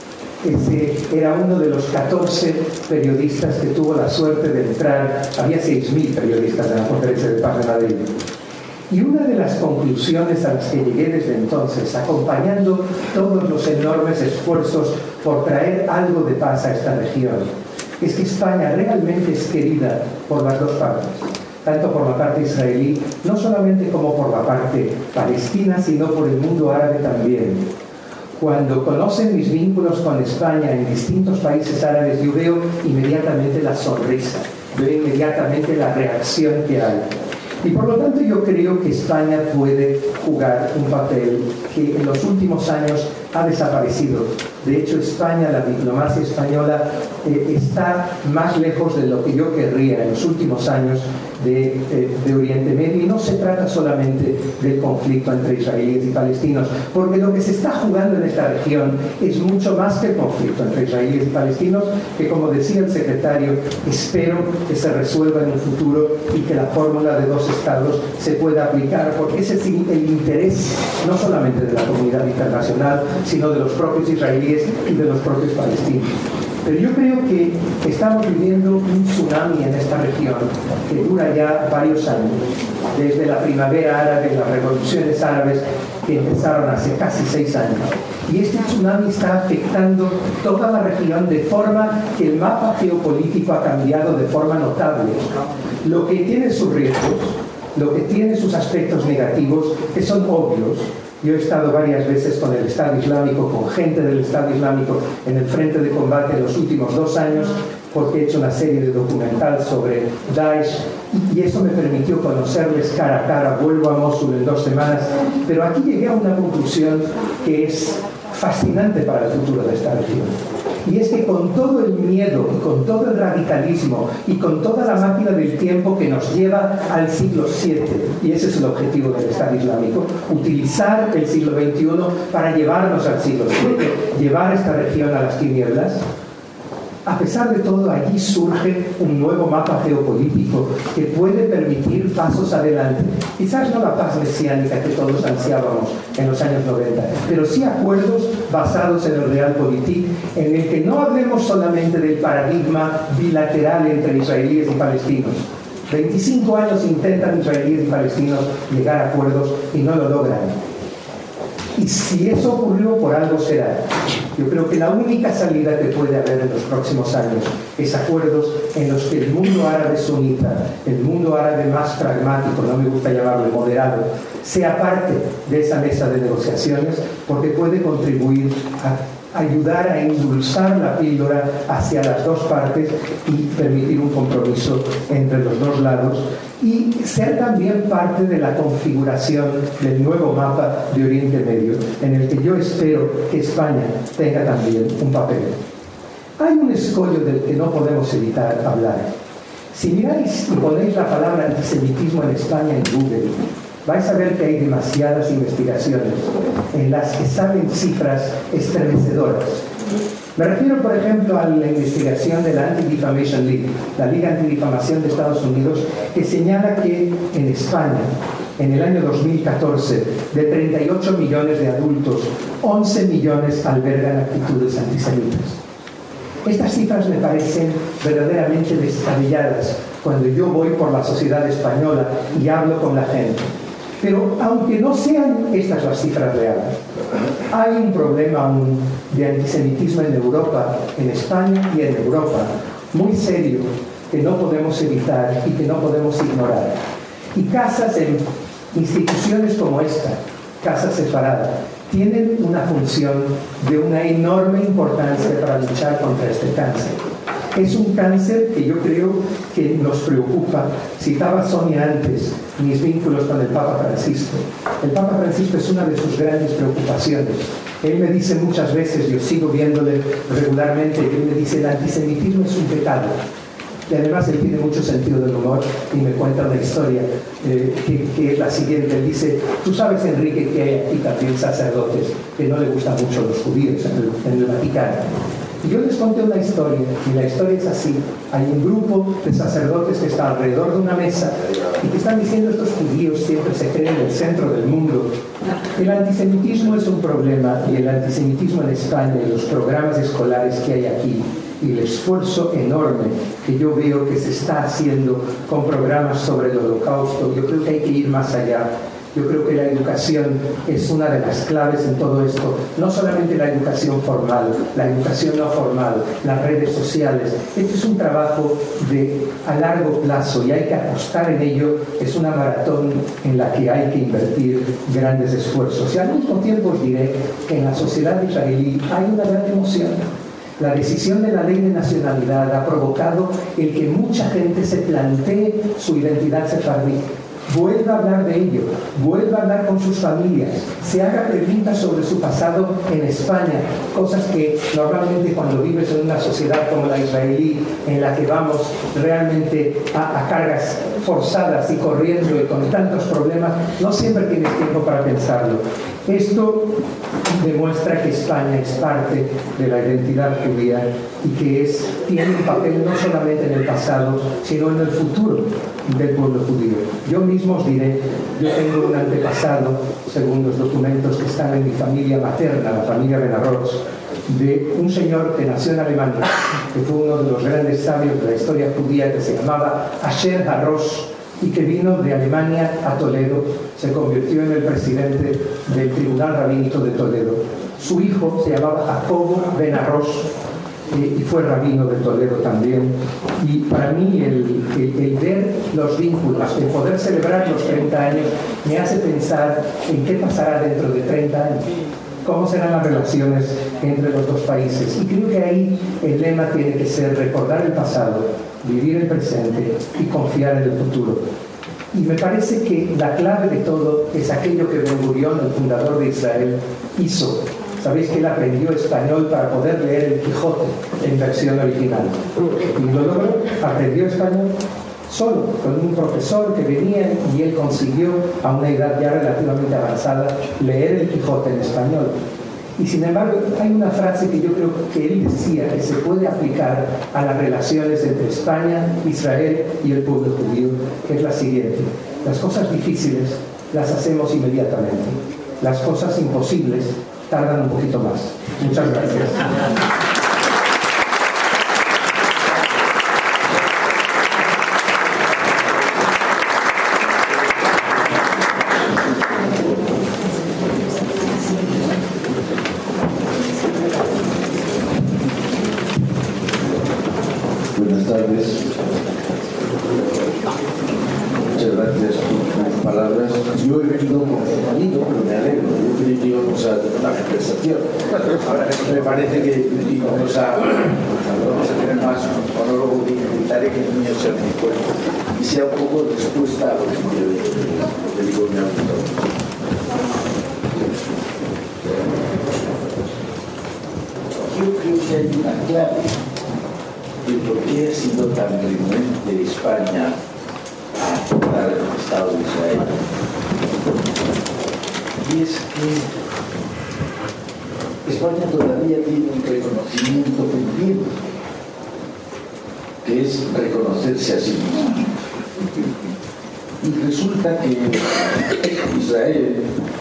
Ese era uno de los catorce periodistas que tuvo la suerte de entrar. Había seis mil periodistas en la Conferencia de Paz de Madrid. Y una de las conclusiones a las que llegué desde entonces, acompañando todos los enormes esfuerzos por traer algo de paz a esta región, es que España realmente es querida por las dos partes, tanto por la parte israelí, no solamente como por la parte palestina, sino por el mundo árabe también. Cuando conocen mis vínculos con España en distintos países árabes, yo veo inmediatamente la sonrisa, veo inmediatamente la reacción que hay. Y por lo tanto yo creo que España puede jugar un papel que en los últimos años ha desaparecido. De hecho, España, la diplomacia española, eh, está más lejos de lo que yo querría en los últimos años de, eh, de Oriente Medio, y no se trata solamente del conflicto entre israelíes y palestinos, porque lo que se está jugando en esta región es mucho más que el conflicto entre israelíes y palestinos, que, como decía el secretario, espero que se resuelva en un futuro y que la fórmula de dos estados se pueda aplicar, porque ese es el interés no solamente de la comunidad internacional, sino de los propios israelíes y de los propios palestinos. Pero yo creo que estamos viviendo un tsunami en esta región que dura ya varios años, desde la primavera árabe, las revoluciones árabes que empezaron hace casi seis años. Y este tsunami está afectando toda la región de forma que el mapa geopolítico ha cambiado de forma notable, lo que tiene sus riesgos, lo que tiene sus aspectos negativos, que son obvios. Yo he estado varias veces con el Estado Islámico, con gente del Estado Islámico en el frente de combate en los últimos dos años, porque he hecho una serie de documental sobre Daesh, y eso me permitió conocerles cara a cara. Vuelvo a Mosul en dos semanas, pero aquí llegué a una conclusión que es fascinante para el futuro de esta región. Y es que con todo el miedo y con todo el radicalismo y con toda la máquina del tiempo que nos lleva al siglo siete, y ese es el objetivo del Estado Islámico, utilizar el siglo veintiuno para llevarnos al siglo siete, llevar esta región a las tinieblas, a pesar de todo, allí surge un nuevo mapa geopolítico que puede permitir pasos adelante. Quizás no la paz mesiánica que todos ansiábamos en los años noventa, pero sí acuerdos basados en el Realpolitik, en el que no hablemos solamente del paradigma bilateral entre israelíes y palestinos. veinticinco años intentan israelíes y palestinos llegar a acuerdos y no lo logran. Y si eso ocurrió, por algo será. Yo creo que la única salida que puede haber en los próximos años es acuerdos en los que el mundo árabe sunita, el mundo árabe más pragmático, no me gusta llamarlo moderado, sea parte de esa mesa de negociaciones, porque puede contribuir a ayudar a endulzar la píldora hacia las dos partes y permitir un compromiso entre los dos lados, y ser también parte de la configuración del nuevo mapa de Oriente Medio, en el que yo espero que España tenga también un papel. Hay un escollo del que no podemos evitar hablar. Si miráis y ponéis la palabra antisemitismo en España en Google, vais a ver que hay demasiadas investigaciones en las que salen cifras estremecedoras. Me refiero, por ejemplo, a la investigación de la Anti-Defamation League, la Liga Antidifamación de Estados Unidos, que señala que en España, en el año dos mil catorce, de treinta y ocho millones de adultos, once millones albergan actitudes antisemitas. Estas cifras me parecen verdaderamente descabelladas cuando yo voy por la sociedad española y hablo con la gente. Pero aunque no sean estas las cifras reales, hay un problema aún de antisemitismo en Europa, en España y en Europa, muy serio, que no podemos evitar y que no podemos ignorar. Y casas en instituciones como esta, Casa Sefarad, tienen una función de una enorme importancia para luchar contra este cáncer. Es un cáncer que yo creo que nos preocupa. Citaba Sonia antes mis vínculos con el Papa Francisco. El Papa Francisco es una de sus grandes preocupaciones. Él me dice muchas veces, yo sigo viéndole regularmente, él me dice: el antisemitismo es un pecado. Y además él tiene mucho sentido del humor y me cuenta una historia eh, que, que es la siguiente. Él dice: tú sabes, Enrique, que hay aquí también sacerdotes que no le gustan mucho los judíos en el, en el Vaticano. Y yo les conté una historia, y la historia es así. Hay un grupo de sacerdotes que está alrededor de una mesa y que están diciendo: estos judíos siempre se creen en el centro del mundo. El antisemitismo es un problema, y el antisemitismo en España y los programas escolares que hay aquí, y el esfuerzo enorme que yo veo que se está haciendo con programas sobre el Holocausto, yo creo que hay que ir más allá. Yo creo que la educación es una de las claves en todo esto. No solamente la educación formal, la educación no formal, las redes sociales. Este es un trabajo de, a largo plazo, y hay que apostar en ello. Es una maratón en la que hay que invertir grandes esfuerzos. Y al mismo tiempo os diré que en la sociedad israelí hay una gran emoción. La decisión de la ley de nacionalidad ha provocado el que mucha gente se plantee su identidad sefardí. vuelva a hablar de ello, vuelva a hablar con sus familias, se haga preguntas sobre su pasado en España, cosas que normalmente cuando vives en una sociedad como la israelí, en la que vamos realmente a, a cargas forzadas y corriendo y con tantos problemas, no siempre tienes tiempo para pensarlo. Esto demuestra que España es parte de la identidad judía y que es, tiene un papel no solamente en el pasado, sino en el futuro del pueblo judío. Yo mismo os diré, yo tengo un antepasado, según los documentos que están en mi familia materna, la familia Benarroz, de un señor que nació en Alemania, que fue uno de los grandes sabios de la historia judía, que se llamaba Asher Harosh, y que vino de Alemania a Toledo, se convirtió en el presidente del Tribunal Rabínico de Toledo. Su hijo se llamaba Jacobo Benarroz eh, y fue rabino de Toledo también. Y para mí el, el, el ver los vínculos, el poder celebrar los treinta años, me hace pensar en qué pasará dentro de treinta años. ¿Cómo serán las relaciones entre los dos países? Y creo que ahí el lema tiene que ser recordar el pasado, vivir el presente y confiar en el futuro. Y me parece que la clave de todo es aquello que Ben Gurión, el fundador de Israel, hizo. Sabéis que él aprendió español para poder leer el Quijote en versión original. Y lo logró, aprendió español solo, con un profesor que venía, y él consiguió, a una edad ya relativamente avanzada, leer el Quijote en español. Y sin embargo, hay una frase que yo creo que él decía que se puede aplicar a las relaciones entre España, Israel y el pueblo judío, que es la siguiente: las cosas difíciles las hacemos inmediatamente, las cosas imposibles tardan un poquito más. Muchas gracias. Buenas tardes. Muchas gracias por tus palabras. Yo he venido confundido, pero me alegro. Yo creí que íbamos a tener una conversación. Ahora me parece que vamos a, vamos a tener más monólogo y intentaré que el mío sea muy fuerte y sea un poco respuesta a lo que le digo mi autor. Yo creo que hay una clave de por qué ha sido tan renuente España a aceptar el Estado de Israel. Y es que España todavía tiene un reconocimiento pendiente, que es reconocerse a sí misma. Y resulta que Israel,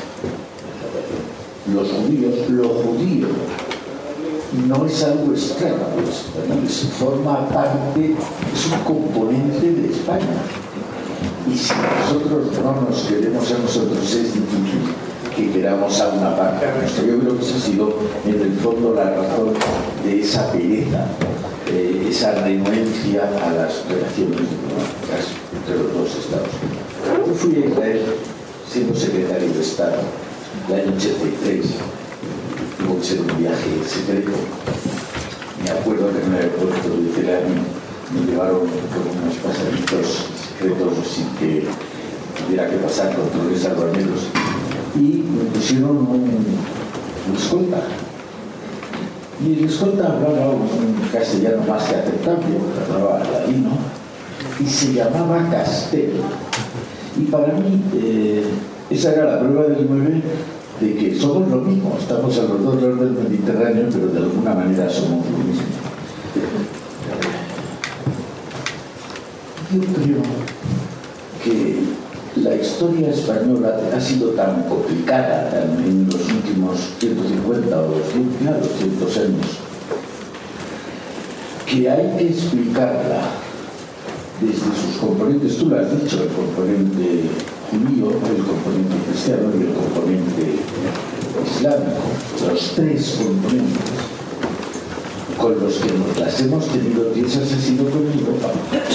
los judíos, lo judío, no es algo extraño, es, forma parte, es un componente de España. Y si nosotros no nos queremos a nosotros, es difícil que queramos a una parte nuestra. Yo creo que esa ha sido, en el fondo, la razón de esa pereza, eh, esa renuencia a las relaciones diplomáticas entre los dos estados. Yo fui a Israel siendo secretario de Estado el año ochenta y tres. Tuvo que ser un viaje secreto. Me acuerdo que en el aeropuerto de Tel Aviv me llevaron por unos pasaditos secretos sin que tuviera que pasar controles aduaneros y me pusieron un, un escolta. Y el escolta hablaba un castellano más que aceptable, hablaba latino, y se llamaba Castel. Y para mí eh, esa era la prueba del nueve de que somos lo mismo, estamos a los dos lados del Mediterráneo, pero de alguna manera somos lo mismo. Yo creo que la historia española ha sido tan complicada en los últimos ciento cincuenta o doscientos años que hay que explicarla desde sus componentes. Tú lo has dicho, el componente judío, el componente cristiano y el componente islámico, los tres componentes con los que nos las hemos tenido tiesas ha sido con Europa.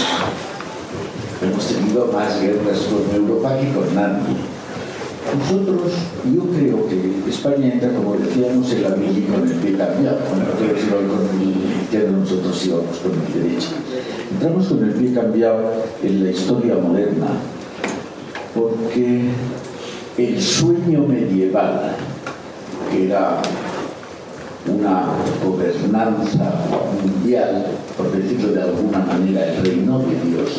Hemos tenido más guerras con Europa que con nadie. Nosotros, yo creo que España entra, como decíamos, en la mili con el pie cambiado. Bueno, creo que si no con el izquierdo, nosotros íbamos con el derecho. Entramos con el pie cambiado en la historia moderna porque el sueño medieval, que era una gobernanza mundial, por decirlo de alguna manera, el reino de Dios.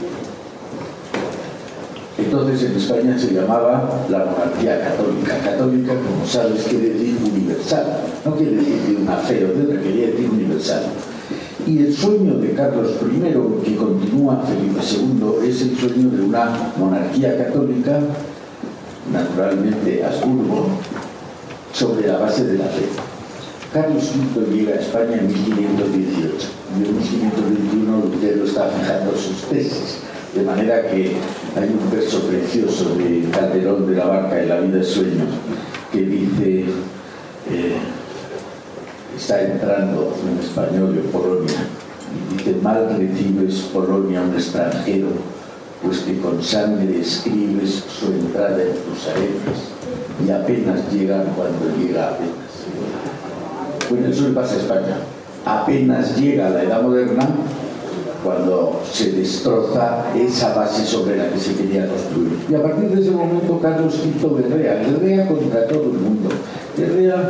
Entonces en España se llamaba la monarquía católica. Católica, como sabes, quiere decir universal. No quiere decir de una fe o de otra, quería decir universal. Y el sueño de Carlos primero, que continúa Felipe segundo, es el sueño de una monarquía católica, naturalmente Habsburgo, sobre la base de la fe. Carlos quinto llega a España en mil quinientos dieciocho y en mil quinientos veintiuno Lutero está fijando sus tesis, de manera que hay un verso precioso de Calderón de la Barca en La vida es sueño, que dice, eh, está entrando en español en Polonia, y dice: mal recibes, Polonia, un extranjero, pues que con sangre escribes su entrada en tus arenas, y apenas llegan cuando llega apenas. Bueno, eso le pasa a España. Apenas llega la Edad Moderna cuando se destroza esa base sobre la que se quería construir. Y a partir de ese momento Carlos quinto guerrea, guerrea contra todo el mundo. Guerrea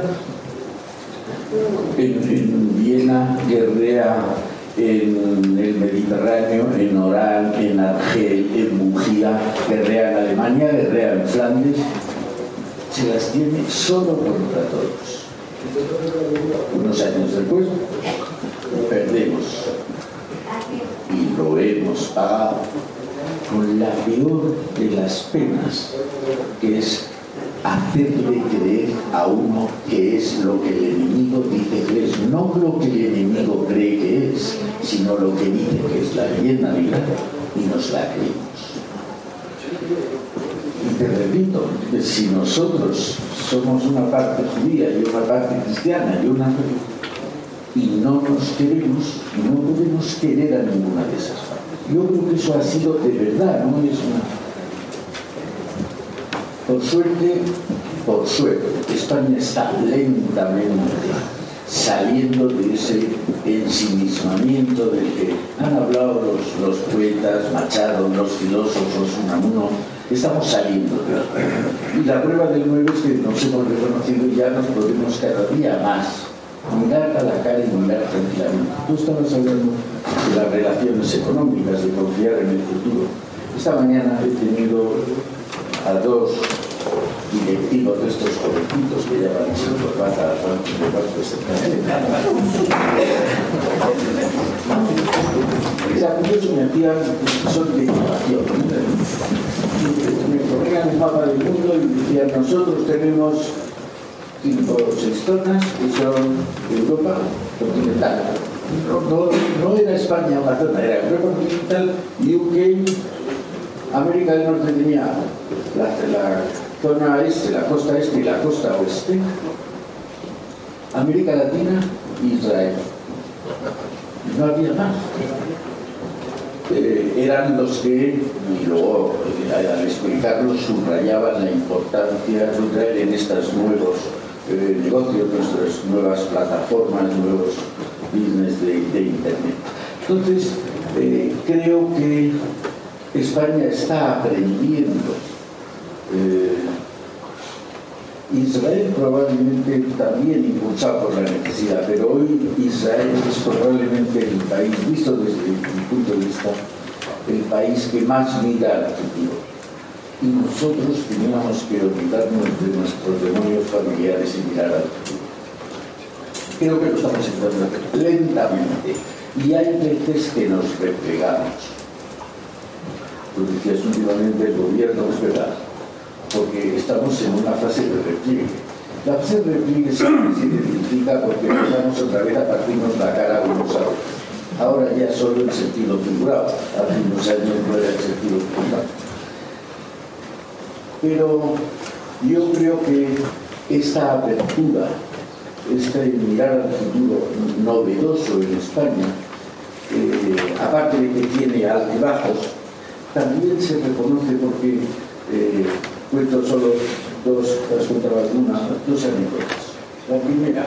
en, en Viena, guerrea en el Mediterráneo, en Orán, en Argel, en Bujía, guerrea en Alemania, guerrea en Flandes. Se las tiene solo contra todos. Unos años después perdemos y lo hemos pagado con la peor de las penas, que es hacerle creer a uno que es lo que el enemigo dice que es, no lo que el enemigo cree que es, sino lo que dice que es la leyenda negra, y nos la creemos. Y te repito, que si nosotros somos una parte judía y una parte cristiana y una y no nos queremos, no podemos querer a ninguna de esas partes. Yo creo que eso ha sido de verdad, no es una... Por suerte, por suerte, España está lentamente saliendo de ese ensimismamiento del que han hablado los, los poetas, Machado, los filósofos, Unamuno. Estamos saliendo de la... Y la prueba del nuevo es que nos hemos reconocido y ya nos podemos cada día más mirar a la cara y mirar tranquilamente. Tú estabas hablando de las relaciones económicas, de confiar en el futuro. Esta mañana he tenido a dos directivos de estos jovencitos que ya van a ser corbata de parte de la curioso me hacían son de innovación. Me ponían el mapa del mundo y decían: nosotros tenemos cinco o seis zonas que son Europa continental. No, no, no era España una zona, era Europa continental, U K, América del Norte tenía la, la zona este, la costa este y la costa oeste, América Latina, Israel. No había más. Eh, eran los que, y luego eh, al explicarlo, subrayaban la importancia de Israel en estos nuevos eh, negocios, nuestras nuevas plataformas, nuevos business de, de Internet. Entonces, eh, creo que España está aprendiendo. Eh, Israel probablemente también impulsado por la necesidad, pero hoy Israel es probablemente el país, visto desde mi punto de vista, el país que más mira al futuro. Y nosotros teníamos que olvidarnos de nuestros demonios familiares y mirar al futuro. Creo que lo estamos haciendo lentamente, y hay veces que nos replegamos. Tú decías últimamente el gobierno, es verdad, porque estamos en una fase de repliegue. La fase de repliegue siempre se identifica porque empezamos otra vez a partirnos la cara unos a otros. Ahora ya solo en sentido figurado, hace unos años no era el sentido figurado. Pero yo creo que esta apertura, este mirar al futuro novedoso en España, eh, aparte de que tiene altibajos, también se reconoce porque eh, cuento solo dos, las contaba alguna, dos anécdotas. La primera,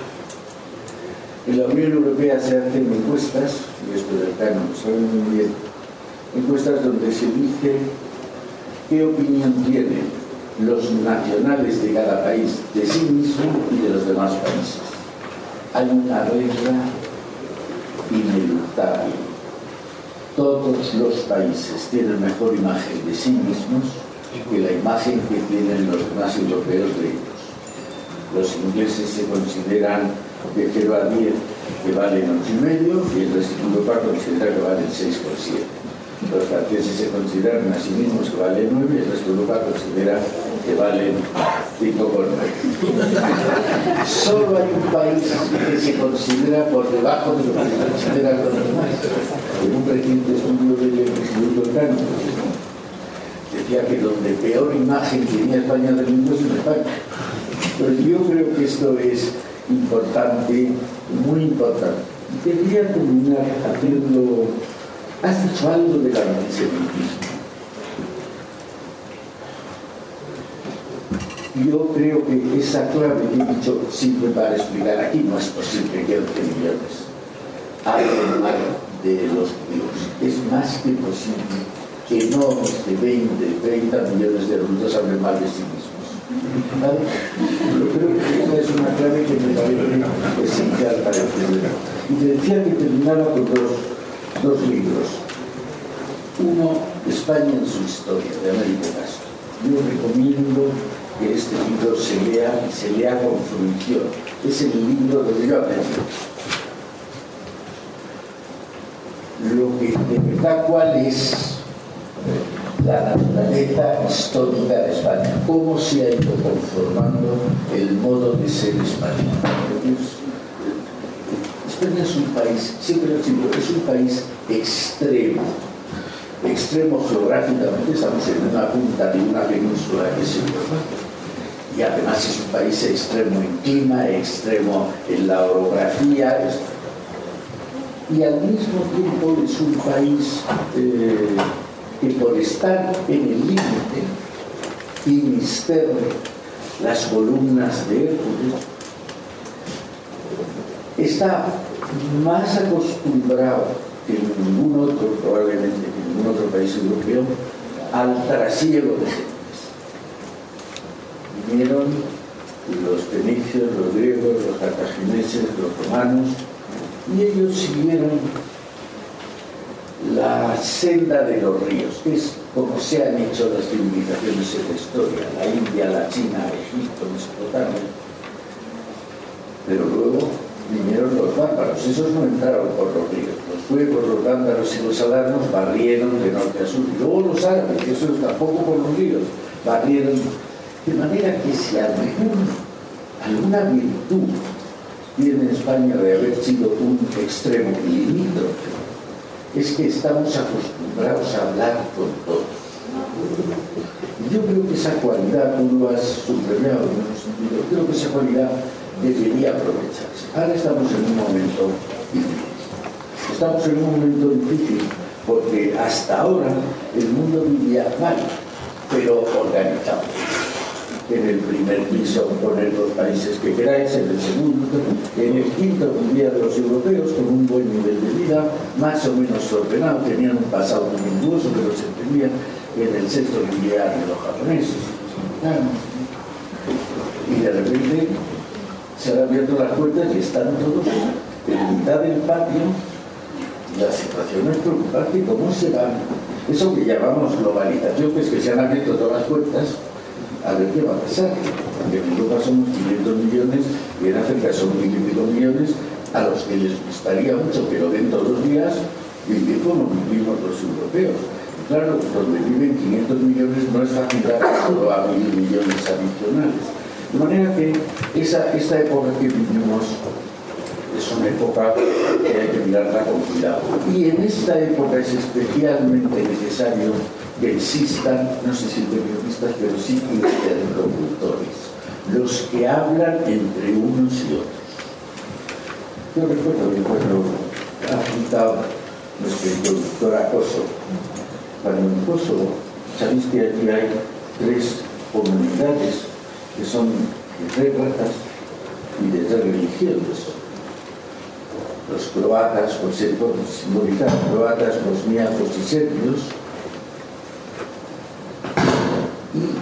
en la Unión Europea se hacen encuestas, y esto del canon lo saben muy bien, encuestas donde se dice qué opinión tienen los nacionales de cada país de sí mismo y de los demás países. Hay una regla ineluctable. Todos los países tienen mejor imagen de sí mismos que la imagen que tienen los demás europeos de ellos. Los ingleses se consideran de cero a diez que valen ocho y medio y el resto de Europa considera que valen seis coma siete. Los franceses se consideran a sí mismos que valen nueve y el resto de Europa considera que valen cinco coma nueve. Solo hay un país que se considera por debajo de lo que se considera los demás. En un reciente estudio del Instituto Cano decía que donde peor imagen tenía España del mundo es en España. Pero yo creo que esto es importante, muy importante. Y quería terminar haciendo... Has dicho algo del antisemitismo. Yo creo que esa clave que he dicho sirve para explicar aquí, no es posible que once millones hablen mal de los judíos. Es más que posible que no de veinte, treinta millones de adultos hablen mal de sí mismos. ¿Vale? Yo creo que esa es una clave que me parece esencial para entender. Y te decía que terminaba con dos, dos libros. Uno, España en su historia, de Américo Castro. Yo recomiendo que este libro se lea y se lea con fruición. Es el libro donde yo aprendí. Lo que de verdad cuál es la naturaleza histórica de España, cómo se ha ido conformando el modo de ser español. España es un país, siempre lo digo, es un país extremo, extremo geográficamente, estamos en una punta de una península que es Europa, y además es un país extremo en clima, extremo en la orografía, y al mismo tiempo es un país eh, que por estar en el límite finisterre, las columnas de Hércules, está más acostumbrado que ningún otro, probablemente que ningún otro país europeo, al trasiego de gentes. Vinieron los fenicios, los griegos, los cartagineses, los romanos, y ellos siguieron la senda de los ríos, que es como se han hecho las civilizaciones en la historia, la India, la China, Egipto, Mesopotamia. Pero luego vinieron los bárbaros, esos no entraron por los ríos, los fuegos, los vándalos y los alanos barrieron de norte a sur, y luego los árabes, que esos tampoco por los ríos, barrieron, de manera que si algún, alguna virtud tiene España de haber sido un extremo limítrofe, es que estamos acostumbrados a hablar con todos. Y yo creo que esa cualidad, tú lo has subrayado en un sentido, creo que esa cualidad debería aprovecharse. Ahora estamos en un momento difícil. Estamos en un momento difícil porque hasta ahora el mundo vivía mal, pero organizado. En el primer piso poner los países que queráis, en el segundo, en el quinto vivían los europeos con un buen nivel de vida, más o menos ordenado, tenían un pasado tumultuoso que los entendían, en el sexto vivían los japoneses, los americanos, y de repente se han abierto las puertas y están todos en mitad del patio. La situación es preocupante. ¿Cómo se va? Eso que llamamos globalización, pues que se han abierto todas las puertas, a ver qué va a pasar. Porque en Europa somos quinientos millones y en África son mil y pico millones, a los que les gustaría mucho que lo ven todos los días vivir como vivimos los europeos. Y claro, donde viven quinientos millones no es fácil dar solo a mil millones adicionales. De manera que esa, esta época que vivimos es una época que hay que mirarla con cuidado. Y en esta época es especialmente necesario que existan, no sé si periodistas, pero sí interlocutores, los que hablan entre unos y otros. Yo recuerdo que cuando ha citado nuestro doctor Acoso, para en Kosovo, sabéis que aquí hay tres comunidades que son de tres razas y de tres religiones. Los croatas, por simbolizar croatas, bosniacos y serbios,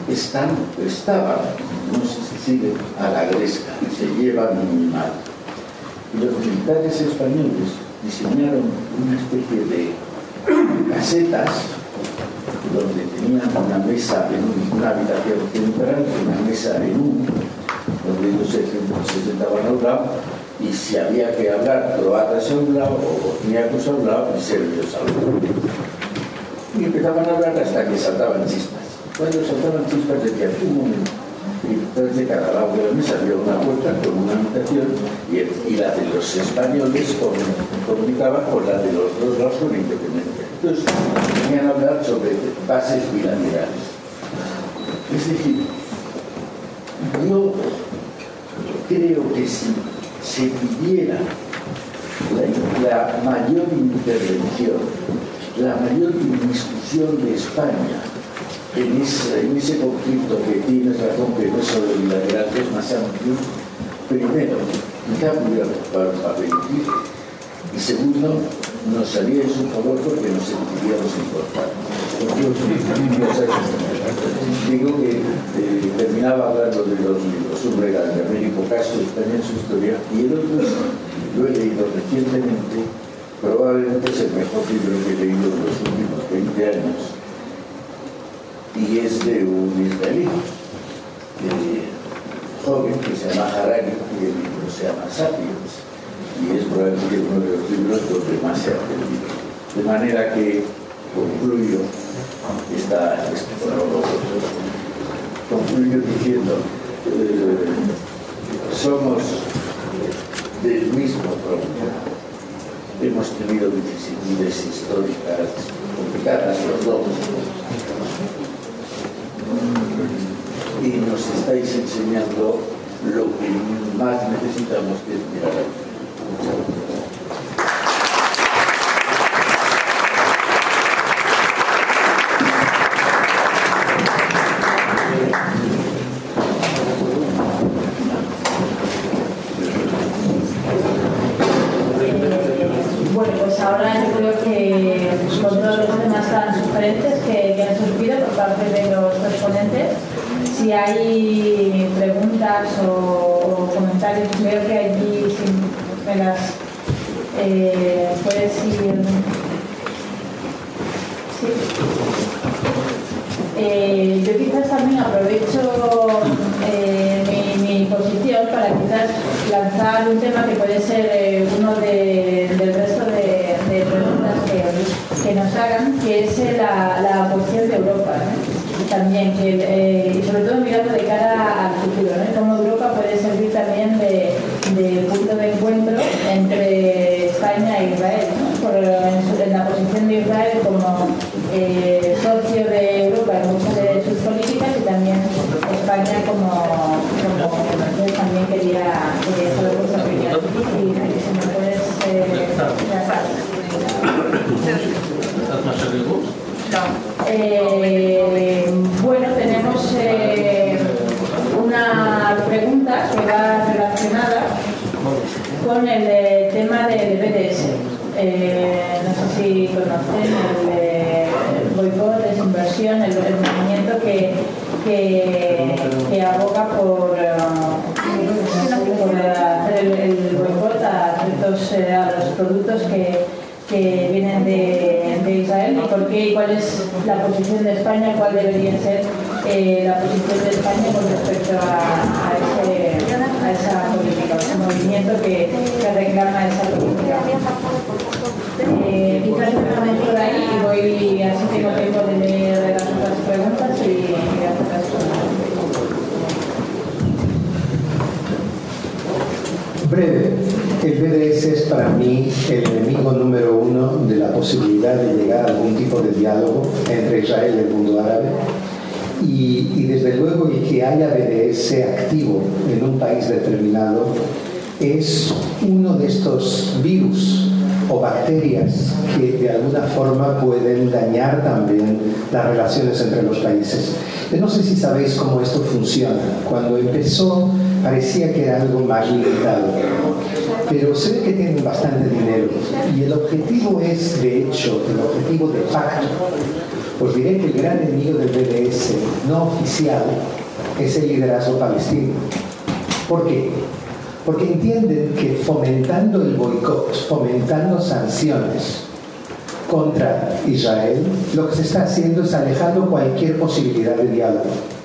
están, estaban, no sé si siguen, a la gresca, y se llevan muy mal. Y los militares españoles diseñaron una especie de casetas donde tenían una mesa en un, una habitación central, una mesa en un, donde ellos se, se sentaban a un lado, y si había que hablar croatas a un lado o bosniacos a un lado, y serbios a otro. Y empezaban a hablar hasta que saltaban chispas. Cuando saltaban chispas decían, un momento, y detrás de cada lado de la mesa había una puerta con una habitación, y, y la de los españoles comunicaba con la de los dos lados con independencia. Entonces, venían a hablar sobre bases bilaterales. Es decir, yo creo que si se pidiera la, la mayor intervención, la mayor discusión de España en ese, en ese conflicto que tienes razón que no es solo bilateral, que es más amplio, primero, quizá pudiera ocupar un papel útil, y segundo, nos haríais un favor porque nos sentiríamos importantes. Digo que eh, terminaba hablando de los libros, un regalo de Américo Castro, España en su historia, y el otro lo he leído recientemente, probablemente es el mejor libro que he leído en los últimos veinte años, y es de un israelí eh, joven que se llama Harari, y el libro se llama Sapiens, y es probablemente uno de los libros donde más se ha aprendido. De manera que concluyo esta, este prólogo, concluyo diciendo eh, somos del mismo tronco, hemos tenido vicisitudes históricas complicadas los dos, y nos estáis enseñando lo que más necesitamos, que es mirar a ti. Bueno, pues ahora yo creo que con todos los temas tan sugerentes que, que han surgido por parte de los exponentes, si hay preguntas o, o comentarios, veo que allí si me las eh, puedes ir. Sí. Eh, yo quizás también aprovecho eh, mi, mi posición para quizás lanzar un tema que puede ser eh, uno de, del resto de, de preguntas que, que nos hagan, que es eh, la, la posición de Europa, ¿no? También, que, eh, y sobre todo mirando de cara al futuro, ¿no? Cómo Europa puede servir también de, de punto de encuentro entre España e Israel, ¿no? Por, en, en la posición de Israel como eh, socio de Europa en muchas de sus políticas, y también España como, como entonces también quería, quería saber vuestra opinión. Y si me puedes eh, eh, bueno, tenemos eh, una pregunta que va relacionada con el eh, tema del B D S. Eh, no sé si conocen el, eh, el boicot, desinversión, el, el movimiento que, que, que aboga por, uh, por hacer el, el boicot a, ciertos, eh, a los productos que, que vienen de, de Israel, y por qué y cuál es la posición de España, cuál debería ser eh, la posición de España con respecto a, a, ese, a esa política, a ese movimiento que, que reclama esa política. Eh, quizás empezamos por ahí y voy, así tengo tiempo de leer las otras preguntas y, y hacer las preguntas. Breve. El B D S es para mí el enemigo número uno de la posibilidad de llegar a algún tipo de diálogo entre Israel y el mundo árabe. Y, y desde luego, y que haya B D S activo en un país determinado es uno de estos virus o bacterias que de alguna forma pueden dañar también las relaciones entre los países. Yo no sé si sabéis cómo esto funciona. Cuando empezó parecía que era algo más limitado, pero se ve que tienen bastante dinero y el objetivo es, de hecho, el objetivo de facto. Os diré que el gran enemigo del B D S no oficial es el liderazgo palestino. ¿Por qué? Porque entienden que fomentando el boicot, fomentando sanciones contra Israel, lo que se está haciendo es alejando cualquier posibilidad de diálogo.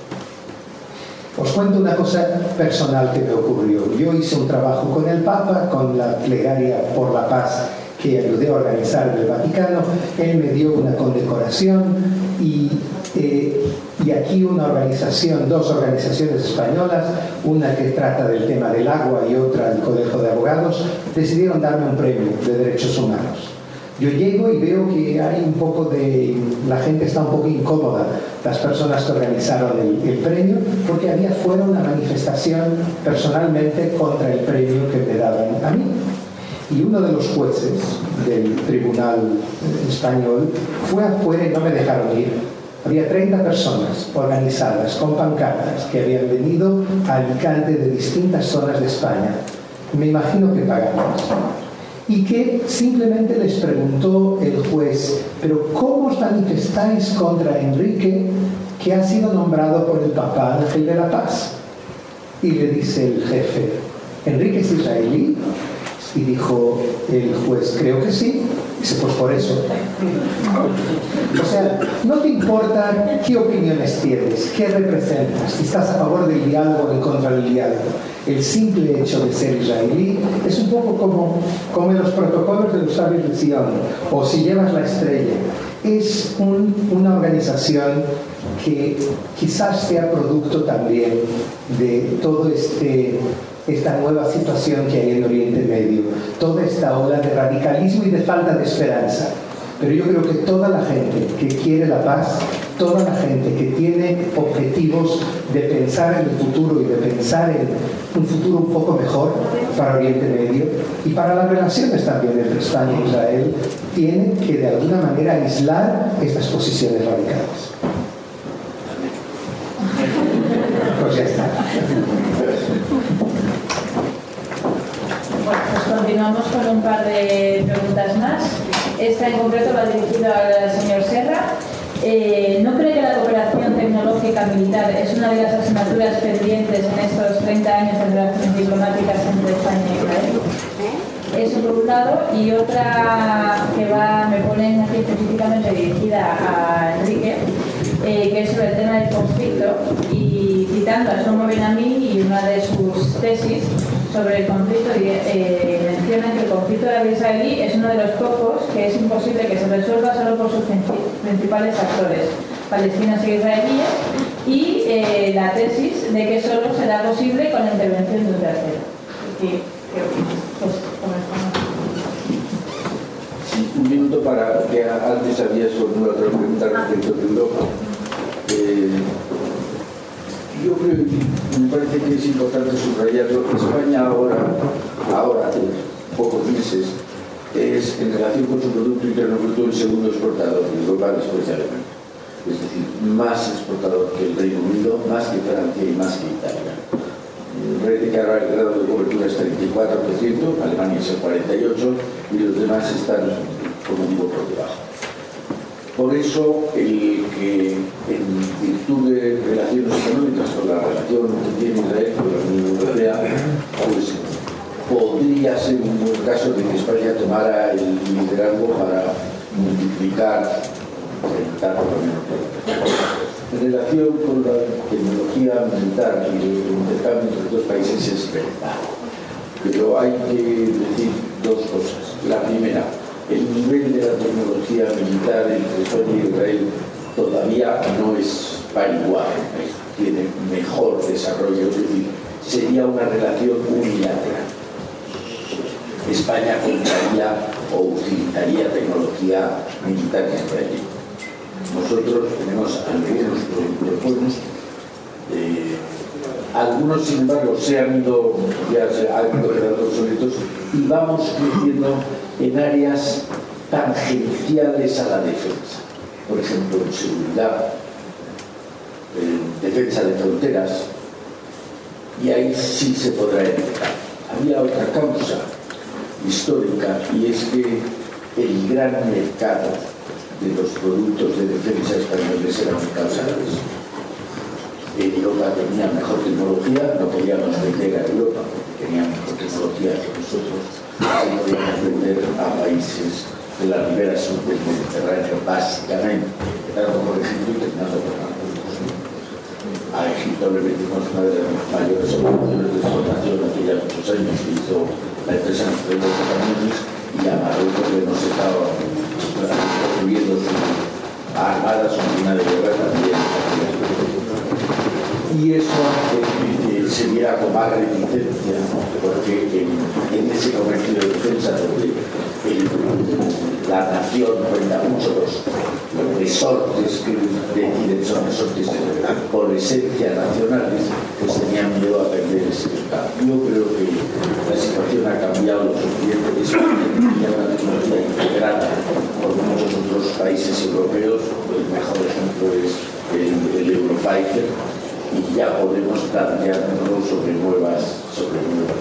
Os cuento una cosa personal que me ocurrió. Yo hice un trabajo con el Papa, con la plegaria por la paz que ayudé a organizar en el Vaticano. Él me dio una condecoración y, eh, y aquí una organización, dos organizaciones españolas, una que trata del tema del agua y otra el Colegio de Abogados, decidieron darme un premio de derechos humanos. Yo llego y veo que hay un poco de... la gente está un poco incómoda, las personas que organizaron el, el premio, porque había fuera una manifestación personalmente contra el premio que me daban a mí. Y uno de los jueces del tribunal español fue afuera y no me dejaron ir. Había treinta personas organizadas con pancartas que habían venido a Alicante de distintas zonas de España. Me imagino que pagamos. Y que simplemente les preguntó el juez, pero ¿cómo os manifestáis contra Enrique, que ha sido nombrado por el Papa Ángel de la Paz? Y le dice el jefe, ¿Enrique es israelí? Y dijo el juez, creo que sí. Dice, pues por eso. O sea, no te importa qué opiniones tienes, qué representas, si estás a favor del diálogo o en contra del diálogo. El simple hecho de ser israelí es un poco como, como en los protocolos de los sabios de Sion, o si llevas la estrella. Es un, una organización que quizás sea producto también de todo este... esta nueva situación que hay en Oriente Medio, toda esta ola de radicalismo y de falta de esperanza. Pero yo creo que toda la gente que quiere la paz, toda la gente que tiene objetivos de pensar en el futuro y de pensar en un futuro un poco mejor para Oriente Medio y para las relaciones también entre España e Israel, tiene que de alguna manera aislar estas posiciones radicales. Pues ya está. Bueno, pues continuamos con un par de preguntas más. Esta en concreto va dirigida al señor Serra. Eh, ¿No cree que la cooperación tecnológica militar es una de las asignaturas pendientes en estos treinta años de relaciones diplomáticas entre España y Israel? Eso por un lado. Y otra que va, me ponen aquí específicamente dirigida a Enrique, eh, que es sobre el tema del conflicto, y citando a Shlomo Ben-Ami y una de sus tesis sobre el conflicto, eh, mencionan que el conflicto árabe-israelí es uno de los pocos que es imposible que se resuelva solo por sus principales actores, palestinos e israelíes, y eh, la tesis de que solo será posible con la intervención de un tercero. ¿Qué, qué opinas? Pues, sí, un minuto para que antes habías formulado otra pregunta respecto de Europa. Eh, Yo creo que me parece que es importante subrayarlo que España ahora, ahora hace pocos meses, es en relación con su Producto Interno Bruto el segundo exportador global después de Alemania. Es decir, más exportador que el Reino Unido, más que Francia y más que Italia. Me parece que ahora el grado de cobertura es treinta y cuatro por ciento, Alemania es el cuarenta y ocho por ciento y los demás están, como digo, por debajo. Por eso, el que en virtud de relaciones económicas o la relación que tiene Israel con la Unión Europea, pues podría ser un buen caso de que España tomara el liderazgo para multiplicar, aumentar por lo menos. En relación con la tecnología militar y el intercambio entre los dos países es verdad. Pero hay que decir dos cosas. La primera, el nivel de la tecnología militar entre España y Israel todavía no es para igual, tiene mejor desarrollo, es decir, sería una relación unilateral. España compraría o utilizaría tecnología militar israelí. Nosotros tenemos algunos productos buenos, eh, Algunos, sin embargo, se han ido, ya se han ido quedando obsoletos, y vamos creciendo en áreas tangenciales a la defensa. Por ejemplo, en seguridad, en defensa de fronteras, y ahí sí se podrá evitar. Había otra causa histórica, y es que el gran mercado de los productos de defensa españoles eran mercados árabes. En Europa tenía mejor tecnología, no podíamos vender a Europa, porque tenían mejor tecnología que nosotros, no podíamos vender a países de la ribera sur del Mediterráneo, básicamente, dando por ejemplo y terminando por Marruecos. A Egipto le vendimos una de las mayores operaciones de exportación hace ya muchos años que hizo la empresa Nacional de Camiones, y a Marruecos le hemos estado construyendo su armada, su máquina de guerra también. Y eso eh, se mira con más reticencia, porque en, en ese comercio de defensa donde el, la nación cuenta mucho los, los resortes que deciden son resortes por esencia nacionales, pues tenían miedo a perder ese mercado. Yo creo que la situación ha cambiado lo suficiente, es una tecnología integrada por muchos otros países europeos. El mejor ejemplo es el, el Eurofighter, y ya podemos plantearnos sobre nuevas, sobre nuevas.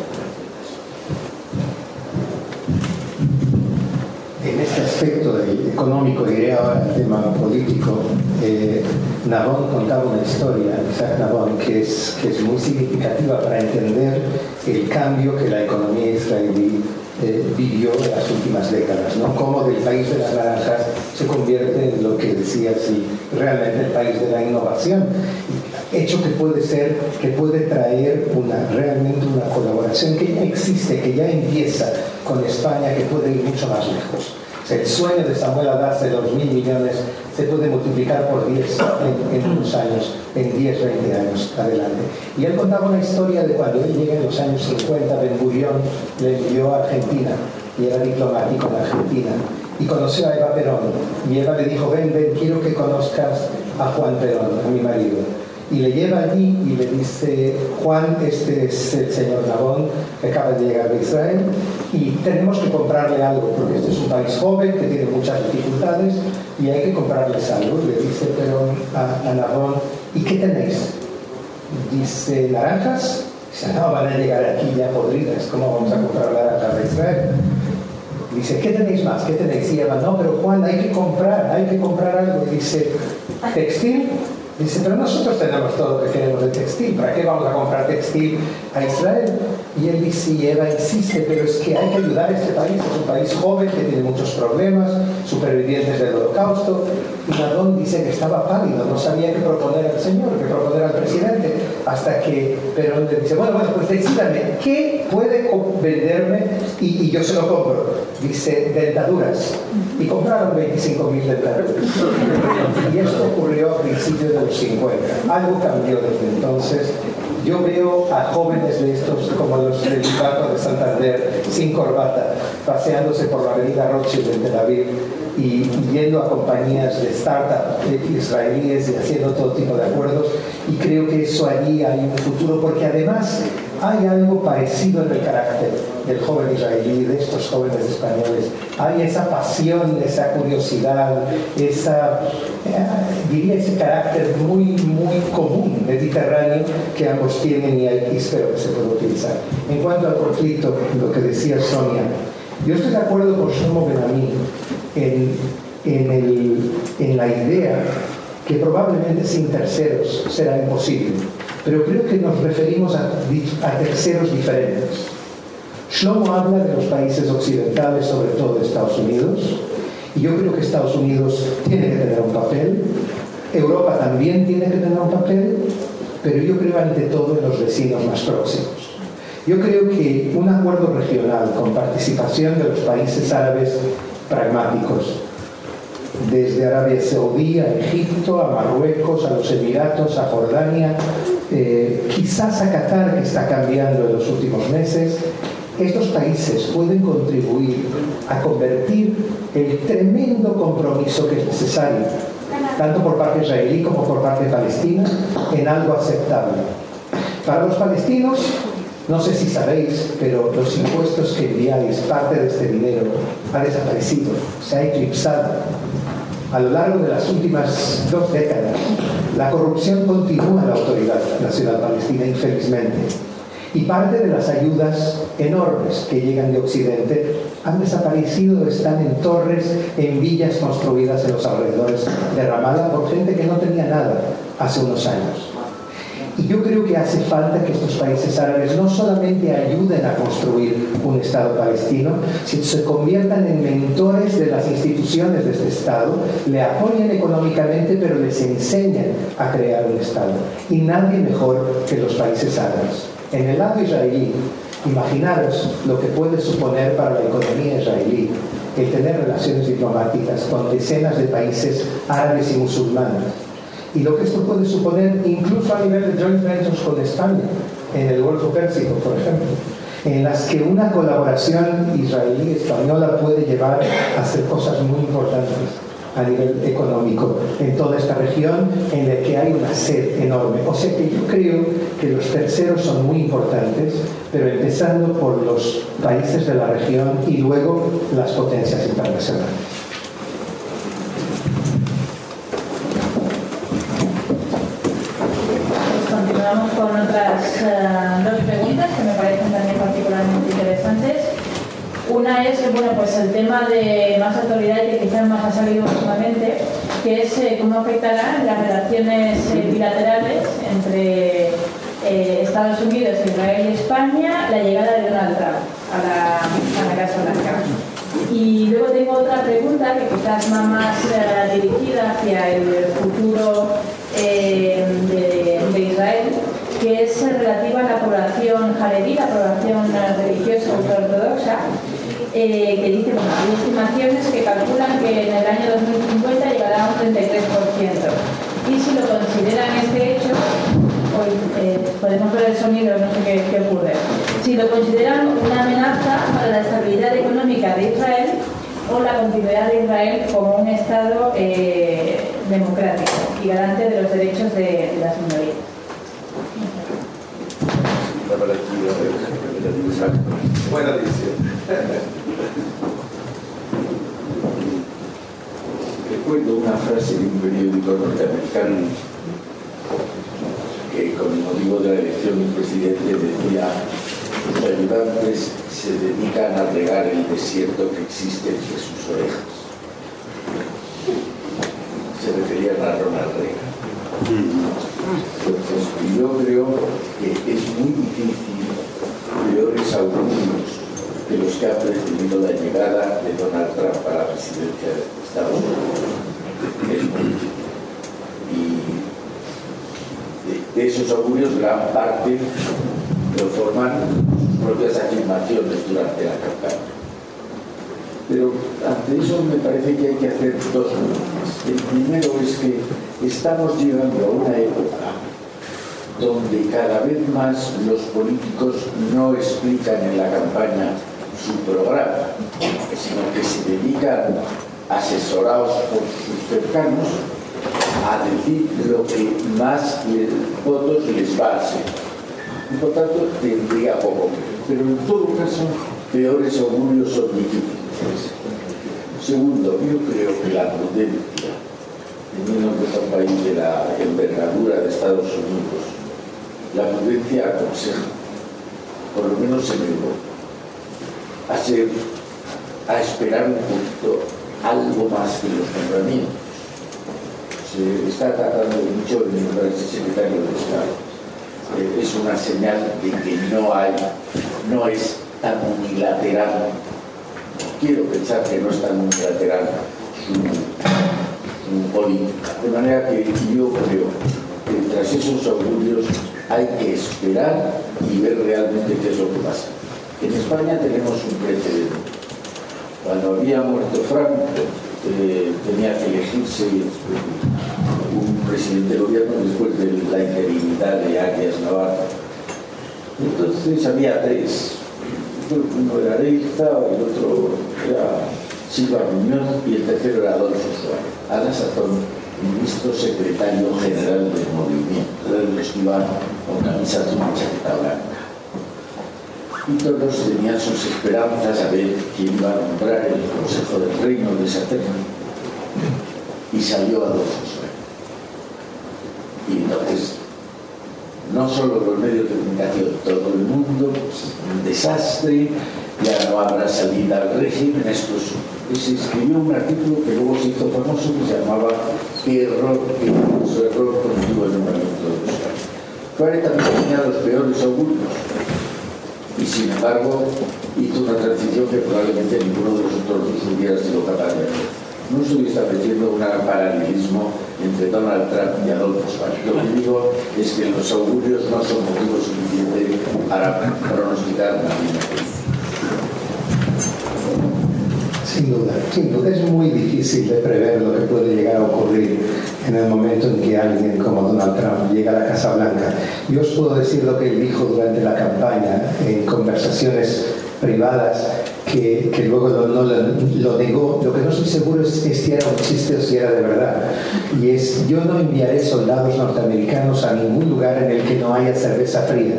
En este aspecto de, económico, diré ahora el tema político, eh, Nabón contaba una historia, Isaac Nabón, que es, que es muy significativa para entender el cambio que la economía israelí eh, vivió en las últimas décadas, ¿no? Cómo del país de las naranjas se convierte en lo que decía, sí, realmente el país de la innovación, hecho que puede ser, que puede traer una, realmente una colaboración que ya existe, que ya empieza con España, que puede ir mucho más lejos. O sea, el sueño de Samuel Adaz de los mil millones se puede multiplicar por diez en, en unos años, en diez, veinte años adelante. Y él contaba una historia de cuando él llega en los años cincuenta, Ben Gurión le envió a Argentina, y era diplomático en Argentina, y conoció a Eva Perón, y Eva le dijo: ven, ven, quiero que conozcas a Juan Perón, a mi marido. Y le lleva allí y le dice: Juan, este es el señor Nabón, que acaba de llegar de Israel, y tenemos que comprarle algo, porque este es un país joven que tiene muchas dificultades y hay que comprarles algo. Y le dice Perón a, a Nabón: ¿y qué tenéis? Dice: naranjas. Dice: no, van a llegar aquí ya podridas, ¿cómo vamos a comprar naranjas de Israel? Dice: ¿qué tenéis más? ¿Qué tenéis? Y Eva: no, pero Juan, hay que comprar, hay que comprar algo. Y dice: ¿textil? Dice: pero nosotros tenemos todo lo que queremos de textil, ¿para qué vamos a comprar textil a Israel? Y él dice, y Eva insiste: pero es que hay que ayudar a este país, es un país joven que tiene muchos problemas, supervivientes del holocausto. Y Nabón dice que estaba pálido, no sabía qué proponer al señor, qué proponer al presidente, hasta que Perón le dice: bueno, bueno, pues decídame, ¿qué puede venderme? Y, y yo se lo compro. Dice: dentaduras. Y compraron veinticinco mil dentaduras. Y esto ocurrió a principios de los cincuenta. Algo cambió desde entonces. Yo veo a jóvenes de estos, como los del Banco de Santander, sin corbata, paseándose por la avenida Rothschild en Tel Aviv y yendo a compañías de startup israelíes y haciendo todo tipo de acuerdos. Y creo que eso allí hay un futuro, porque además hay algo parecido en el carácter del joven israelí, de estos jóvenes españoles. Hay esa pasión, esa curiosidad, esa, eh, diría, ese carácter muy, muy común, mediterráneo, que ambos tienen, y hay, espero que se pueda utilizar. En cuanto al conflicto, lo que decía Sonia, yo estoy de acuerdo con Shlomo Ben-Ami en, en, el, en la idea que probablemente sin terceros será imposible, pero creo que nos referimos a, a terceros diferentes. Shlomo habla de los países occidentales, sobre todo de Estados Unidos, y yo creo que Estados Unidos tiene que tener un papel, Europa también tiene que tener un papel, pero yo creo ante todo en los vecinos más próximos. Yo creo que un acuerdo regional con participación de los países árabes pragmáticos, desde Arabia Saudí a Egipto, a Marruecos, a los Emiratos, a Jordania, eh, quizás a Qatar, que está cambiando en los últimos meses, estos países pueden contribuir a convertir el tremendo compromiso que es necesario, tanto por parte israelí como por parte palestina, en algo aceptable. Para los palestinos, no sé si sabéis, pero los impuestos que enviáis, parte de este dinero ha desaparecido, se ha eclipsado. A lo largo de las últimas dos décadas, la corrupción continúa en la Autoridad Nacional Palestina, infelizmente. Y parte de las ayudas enormes que llegan de Occidente han desaparecido, están en torres, en villas construidas en los alrededores de Ramallah por gente que no tenía nada hace unos años. Y yo creo que hace falta que estos países árabes no solamente ayuden a construir un Estado palestino, sino se conviertan en mentores de las instituciones de este Estado, le apoyen económicamente, pero les enseñen a crear un Estado. Y nadie mejor que los países árabes. En el lado israelí, imaginaros lo que puede suponer para la economía israelí el tener relaciones diplomáticas con decenas de países árabes y musulmanes. Y lo que esto puede suponer incluso a nivel de joint ventures con España, en el Golfo Pérsico, por ejemplo, en las que una colaboración israelí-española puede llevar a hacer cosas muy importantes a nivel económico en toda esta región en la que hay una sed enorme. O sea que yo creo que los terceros son muy importantes, pero empezando por los países de la región y luego las potencias internacionales. Continuamos con otras uh, dos preguntas que me parecen también particularmente interesantes. Una es, bueno, pues el tema de más autoridad y que quizás más ha salido últimamente, que es eh, cómo afectarán las relaciones eh, bilaterales entre eh, Estados Unidos, Israel y España la llegada de Donald Trump a la, a la Casa Blanca. Y luego tengo otra pregunta que quizás va más eh, dirigida hacia el futuro eh, de, de Israel, que es relativa a la población jaredí, la población religiosa ultraortodoxa, eh, que dice, bueno, hay estimaciones que calculan que en el año dos mil cincuenta llegará a un treinta y tres por ciento. Y si lo consideran este hecho, hoy eh, podemos ver el sonido, no sé qué, qué ocurre, si lo consideran una amenaza para la estabilidad económica de Israel o la continuidad de Israel como un Estado eh, democrático y garante de los derechos de, de las minorías. Buena decisión. Recuerdo una frase de un periódico norteamericano que, con motivo de la elección del presidente, decía: los ayudantes se dedican a regar el desierto que existe entre sus orejas. Se referían a Ronald Reagan. Entonces, yo creo que es muy difícil peores augurios que los que han precedido la llegada de Donald Trump a la presidencia de Estados Unidos. Es muy difícil. Y de, de esos augurios, gran parte lo forman sus propias afirmaciones durante la campaña. Pero ante eso me parece que hay que hacer dos cosas. El primero es que estamos llegando a una época donde cada vez más los políticos no explican en la campaña su programa, sino que se dedican, asesorados por sus cercanos, a decir lo que más votos les va a hacer. Y por tanto tendría poco. Pero en todo caso, peores augurios son difíciles. Segundo, yo creo que la prudencia, teniendo en cuenta un país de la envergadura de Estados Unidos, la prudencia aconseja, por lo menos en Europa, a, ser, a esperar un poquito algo más que los nombramientos. Se está tratando mucho de nombrar ese secretario de Estado. Eh, es una señal de que no hay, no es tan unilateral. Quiero pensar que no es tan unilateral su, su política. De manera que yo creo que tras esos augurios hay que esperar y ver realmente qué es lo que pasa. En España tenemos un precedente. Cuando había muerto Franco, eh, tenía que elegirse un presidente de gobierno después de la interinidad de Arias Navarro. Entonces había tres. Uno era Areilza, el otro era Silva Muñoz y el tercero era Adolfo Suárez. A la sazón ministro secretario general del movimiento, de los que iban con camisas de una chaqueta blanca. Y todos tenían sus esperanzas a ver quién iba a nombrar el Consejo del Reino de esa tierra. Y salió Adolfo Suárez. Y entonces, no solo los medios de comunicación, todo el mundo, pues, un desastre, ya no habrá salida al régimen. Esto es, y se escribió un artículo que luego se hizo famoso que se llamaba ¿Qué error, qué su error condujo el nombramiento de los Suárez? Suárez también tenía los peores augurios y sin embargo hizo una transición que probablemente ninguno de los otros dos hubiera sido capaz de hacer. No estoy estableciendo un paralelismo entre Donald Trump y Adolfo Suárez. Lo que digo es que los augurios no son motivo suficiente para pronosticar una vida. Sin duda, sin duda. Es muy difícil de prever lo que puede llegar a ocurrir en el momento en que alguien como Donald Trump llega a la Casa Blanca. Yo os puedo decir lo que él dijo durante la campaña en conversaciones privadas, que, que luego lo, no, lo, lo negó. Lo que no estoy seguro es, es si era un chiste o si era de verdad. Y es: yo no enviaré soldados norteamericanos a ningún lugar en el que no haya cerveza fría.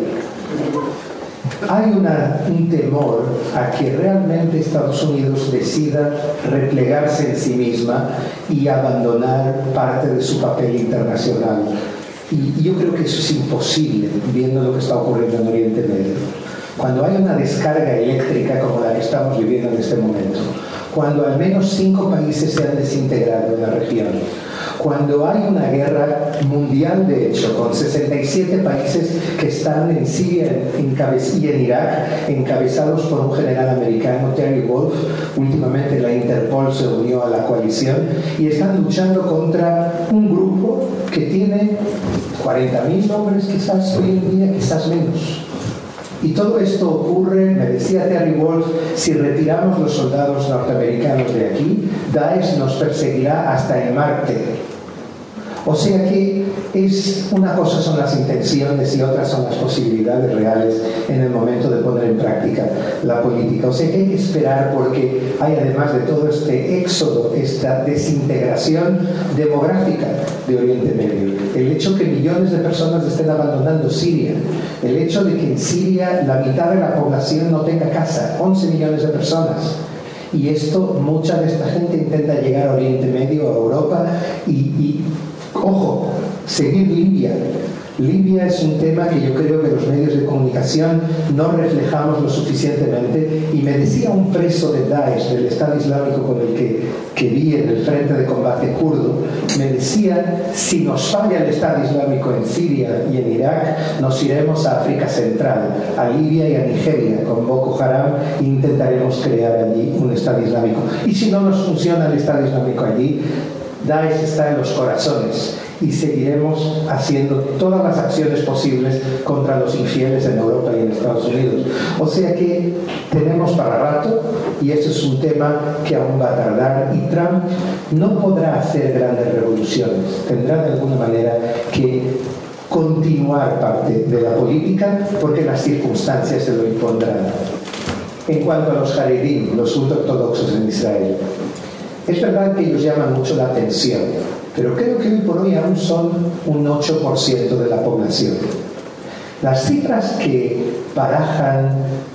Hay una, un temor a que realmente Estados Unidos decida replegarse en sí misma y abandonar parte de su papel internacional. Y yo creo que eso es imposible, viendo lo que está ocurriendo en Oriente Medio. Cuando hay una descarga eléctrica como la que estamos viviendo en este momento, cuando al menos cinco países se han desintegrado en la región, cuando hay una guerra mundial, de hecho, con sesenta y siete países que están en Siria y en Irak, encabezados por un general americano, Terry Wolf. Últimamente la Interpol se unió a la coalición y están luchando contra un grupo que tiene cuarenta mil hombres quizás hoy en día, quizás menos. Y todo esto ocurre, me decía Terry Wolf, si retiramos los soldados norteamericanos de aquí, Daesh nos perseguirá hasta en Marte. O sea que es una cosa son las intenciones y otras son las posibilidades reales en el momento de poner en práctica la política. O sea que hay que esperar, porque hay, además de todo este éxodo, esta desintegración demográfica de Oriente Medio, el hecho que millones de personas estén abandonando Siria, el hecho de que en Siria la mitad de la población no tenga casa, once millones de personas. Y esto, mucha de esta gente intenta llegar a Oriente Medio, a Europa, y, y ojo, seguir Libia. Libia es un tema que yo creo que los medios de comunicación no reflejamos lo suficientemente, y me decía un preso de Daesh, del Estado Islámico con el que, que vi en el frente de combate kurdo, me decía: si nos falla el Estado Islámico en Siria y en Irak, nos iremos a África Central, a Libia y a Nigeria con Boko Haram, e intentaremos crear allí un Estado Islámico. Y si no nos funciona el Estado Islámico allí, Daesh está en los corazones, y seguiremos haciendo todas las acciones posibles contra los infieles en Europa y en Estados Unidos. O sea que tenemos para rato, y eso es un tema que aún va a tardar, y Trump no podrá hacer grandes revoluciones, tendrá de alguna manera que continuar parte de la política porque las circunstancias se lo impondrán. En cuanto a los Haredim, los ultraortodoxos en Israel, es verdad que ellos llaman mucho la atención, pero creo que hoy por hoy aún son un ocho por ciento de la población. Las cifras que barajan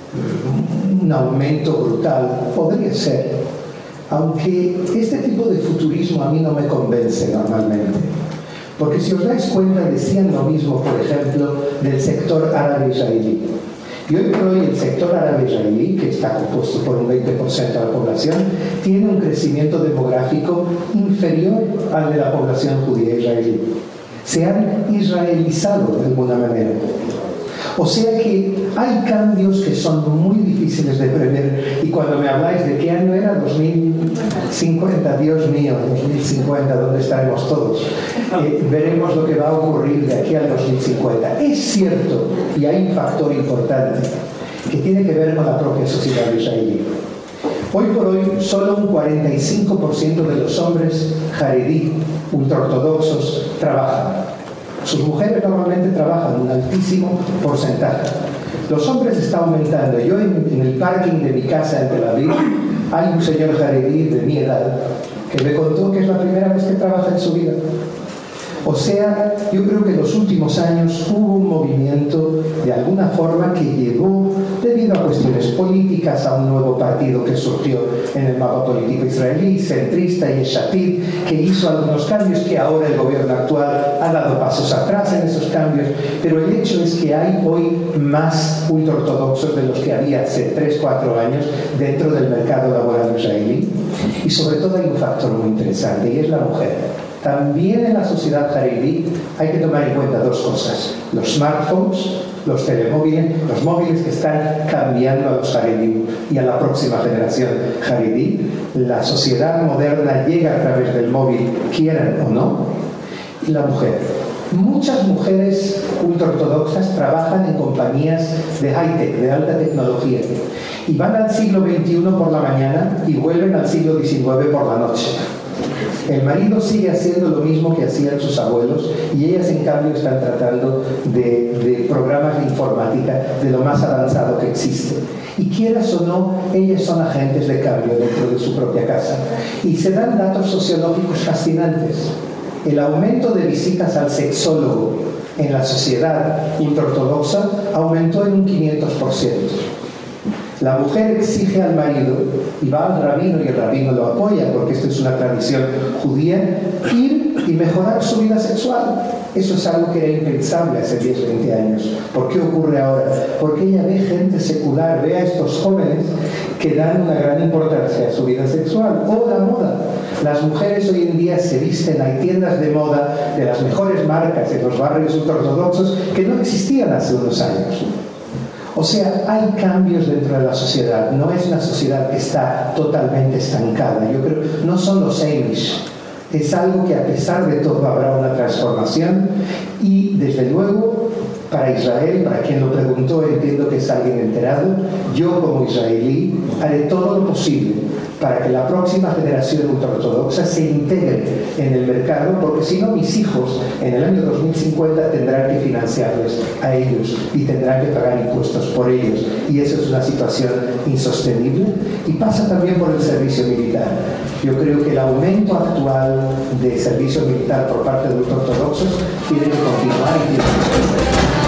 un aumento brutal podría ser, aunque este tipo de futurismo a mí no me convence normalmente. Porque si os dais cuenta, decían lo mismo, por ejemplo, del sector árabe-israelí. Y hoy por hoy el sector árabe-israelí, que está compuesto por un veinte por ciento de la población, tiene un crecimiento demográfico inferior al de la población judía israelí. Se han israelizado de alguna manera. O sea que hay cambios que son muy difíciles de prever, y cuando me habláis de qué año era, dos mil cincuenta, Dios mío, dos mil cincuenta, ¿dónde estaremos todos? Eh, veremos lo que va a ocurrir de aquí al dos mil cincuenta. Es cierto, y hay un factor importante que tiene que ver con la propia sociedad israelí. Hoy por hoy, solo un cuarenta y cinco por ciento de los hombres jaredí, ultraortodoxos, trabajan. Sus mujeres normalmente trabajan un altísimo porcentaje. Los hombres están aumentando. Yo en, en el parking de mi casa en Tel Aviv hay un señor jaredí de mi edad que me contó que es la primera vez que trabaja en su vida. O sea, yo creo que en los últimos años hubo un movimiento de alguna forma que llevó, debido a cuestiones políticas, a un nuevo partido que surgió en el mapa político israelí, centrista y Shatid, que hizo algunos cambios que ahora el gobierno actual ha dado pasos atrás en esos cambios, pero el hecho es que hay hoy más ultraortodoxos de los que había hace tres cuatro años dentro del mercado laboral israelí. Y sobre todo hay un factor muy interesante, y es la mujer. También en la sociedad jaredí hay que tomar en cuenta dos cosas: los smartphones, los telemóviles, los móviles que están cambiando a los jaredí y a la próxima generación jaredí. La sociedad moderna llega a través del móvil, quieran o no. Y la mujer. Muchas mujeres ultraortodoxas trabajan en compañías de high-tech, de alta tecnología, y van al siglo veintiuno por la mañana y vuelven al siglo diecinueve por la noche. El marido sigue haciendo lo mismo que hacían sus abuelos y ellas en cambio están tratando de, de programas de informática de lo más avanzado que existe. Y quieras o no, ellas son agentes de cambio dentro de su propia casa. Y se dan datos sociológicos fascinantes. El aumento de visitas al sexólogo en la sociedad ultraortodoxa aumentó en un quinientos por ciento. La mujer exige al marido, y va al rabino y el rabino lo apoya porque esto es una tradición judía, ir y mejorar su vida sexual. Eso es algo que era impensable hace diez, veinte años. ¿Por qué ocurre ahora? Porque ella ve gente secular, ve a estos jóvenes que dan una gran importancia a su vida sexual. O la moda. Las mujeres hoy en día se visten, hay tiendas de moda de las mejores marcas en los barrios ultraortodoxos que no existían hace unos años. O sea, hay cambios dentro de la sociedad. No es una sociedad que está totalmente estancada. Yo creo, no son los Amish. Es algo que a pesar de todo habrá una transformación y desde luego para Israel, para quien lo preguntó, entiendo que es alguien enterado. Yo como israelí haré todo lo posible para que la próxima generación ultraortodoxa se integre en el mercado, porque si no mis hijos en el año dos mil cincuenta tendrán que financiarles a ellos y tendrán que pagar impuestos por ellos, y eso es una situación insostenible. Y pasa también por el servicio militar. Yo creo que el aumento actual de servicio militar por parte de ultraortodoxos tiene que continuar y tiene que suceder.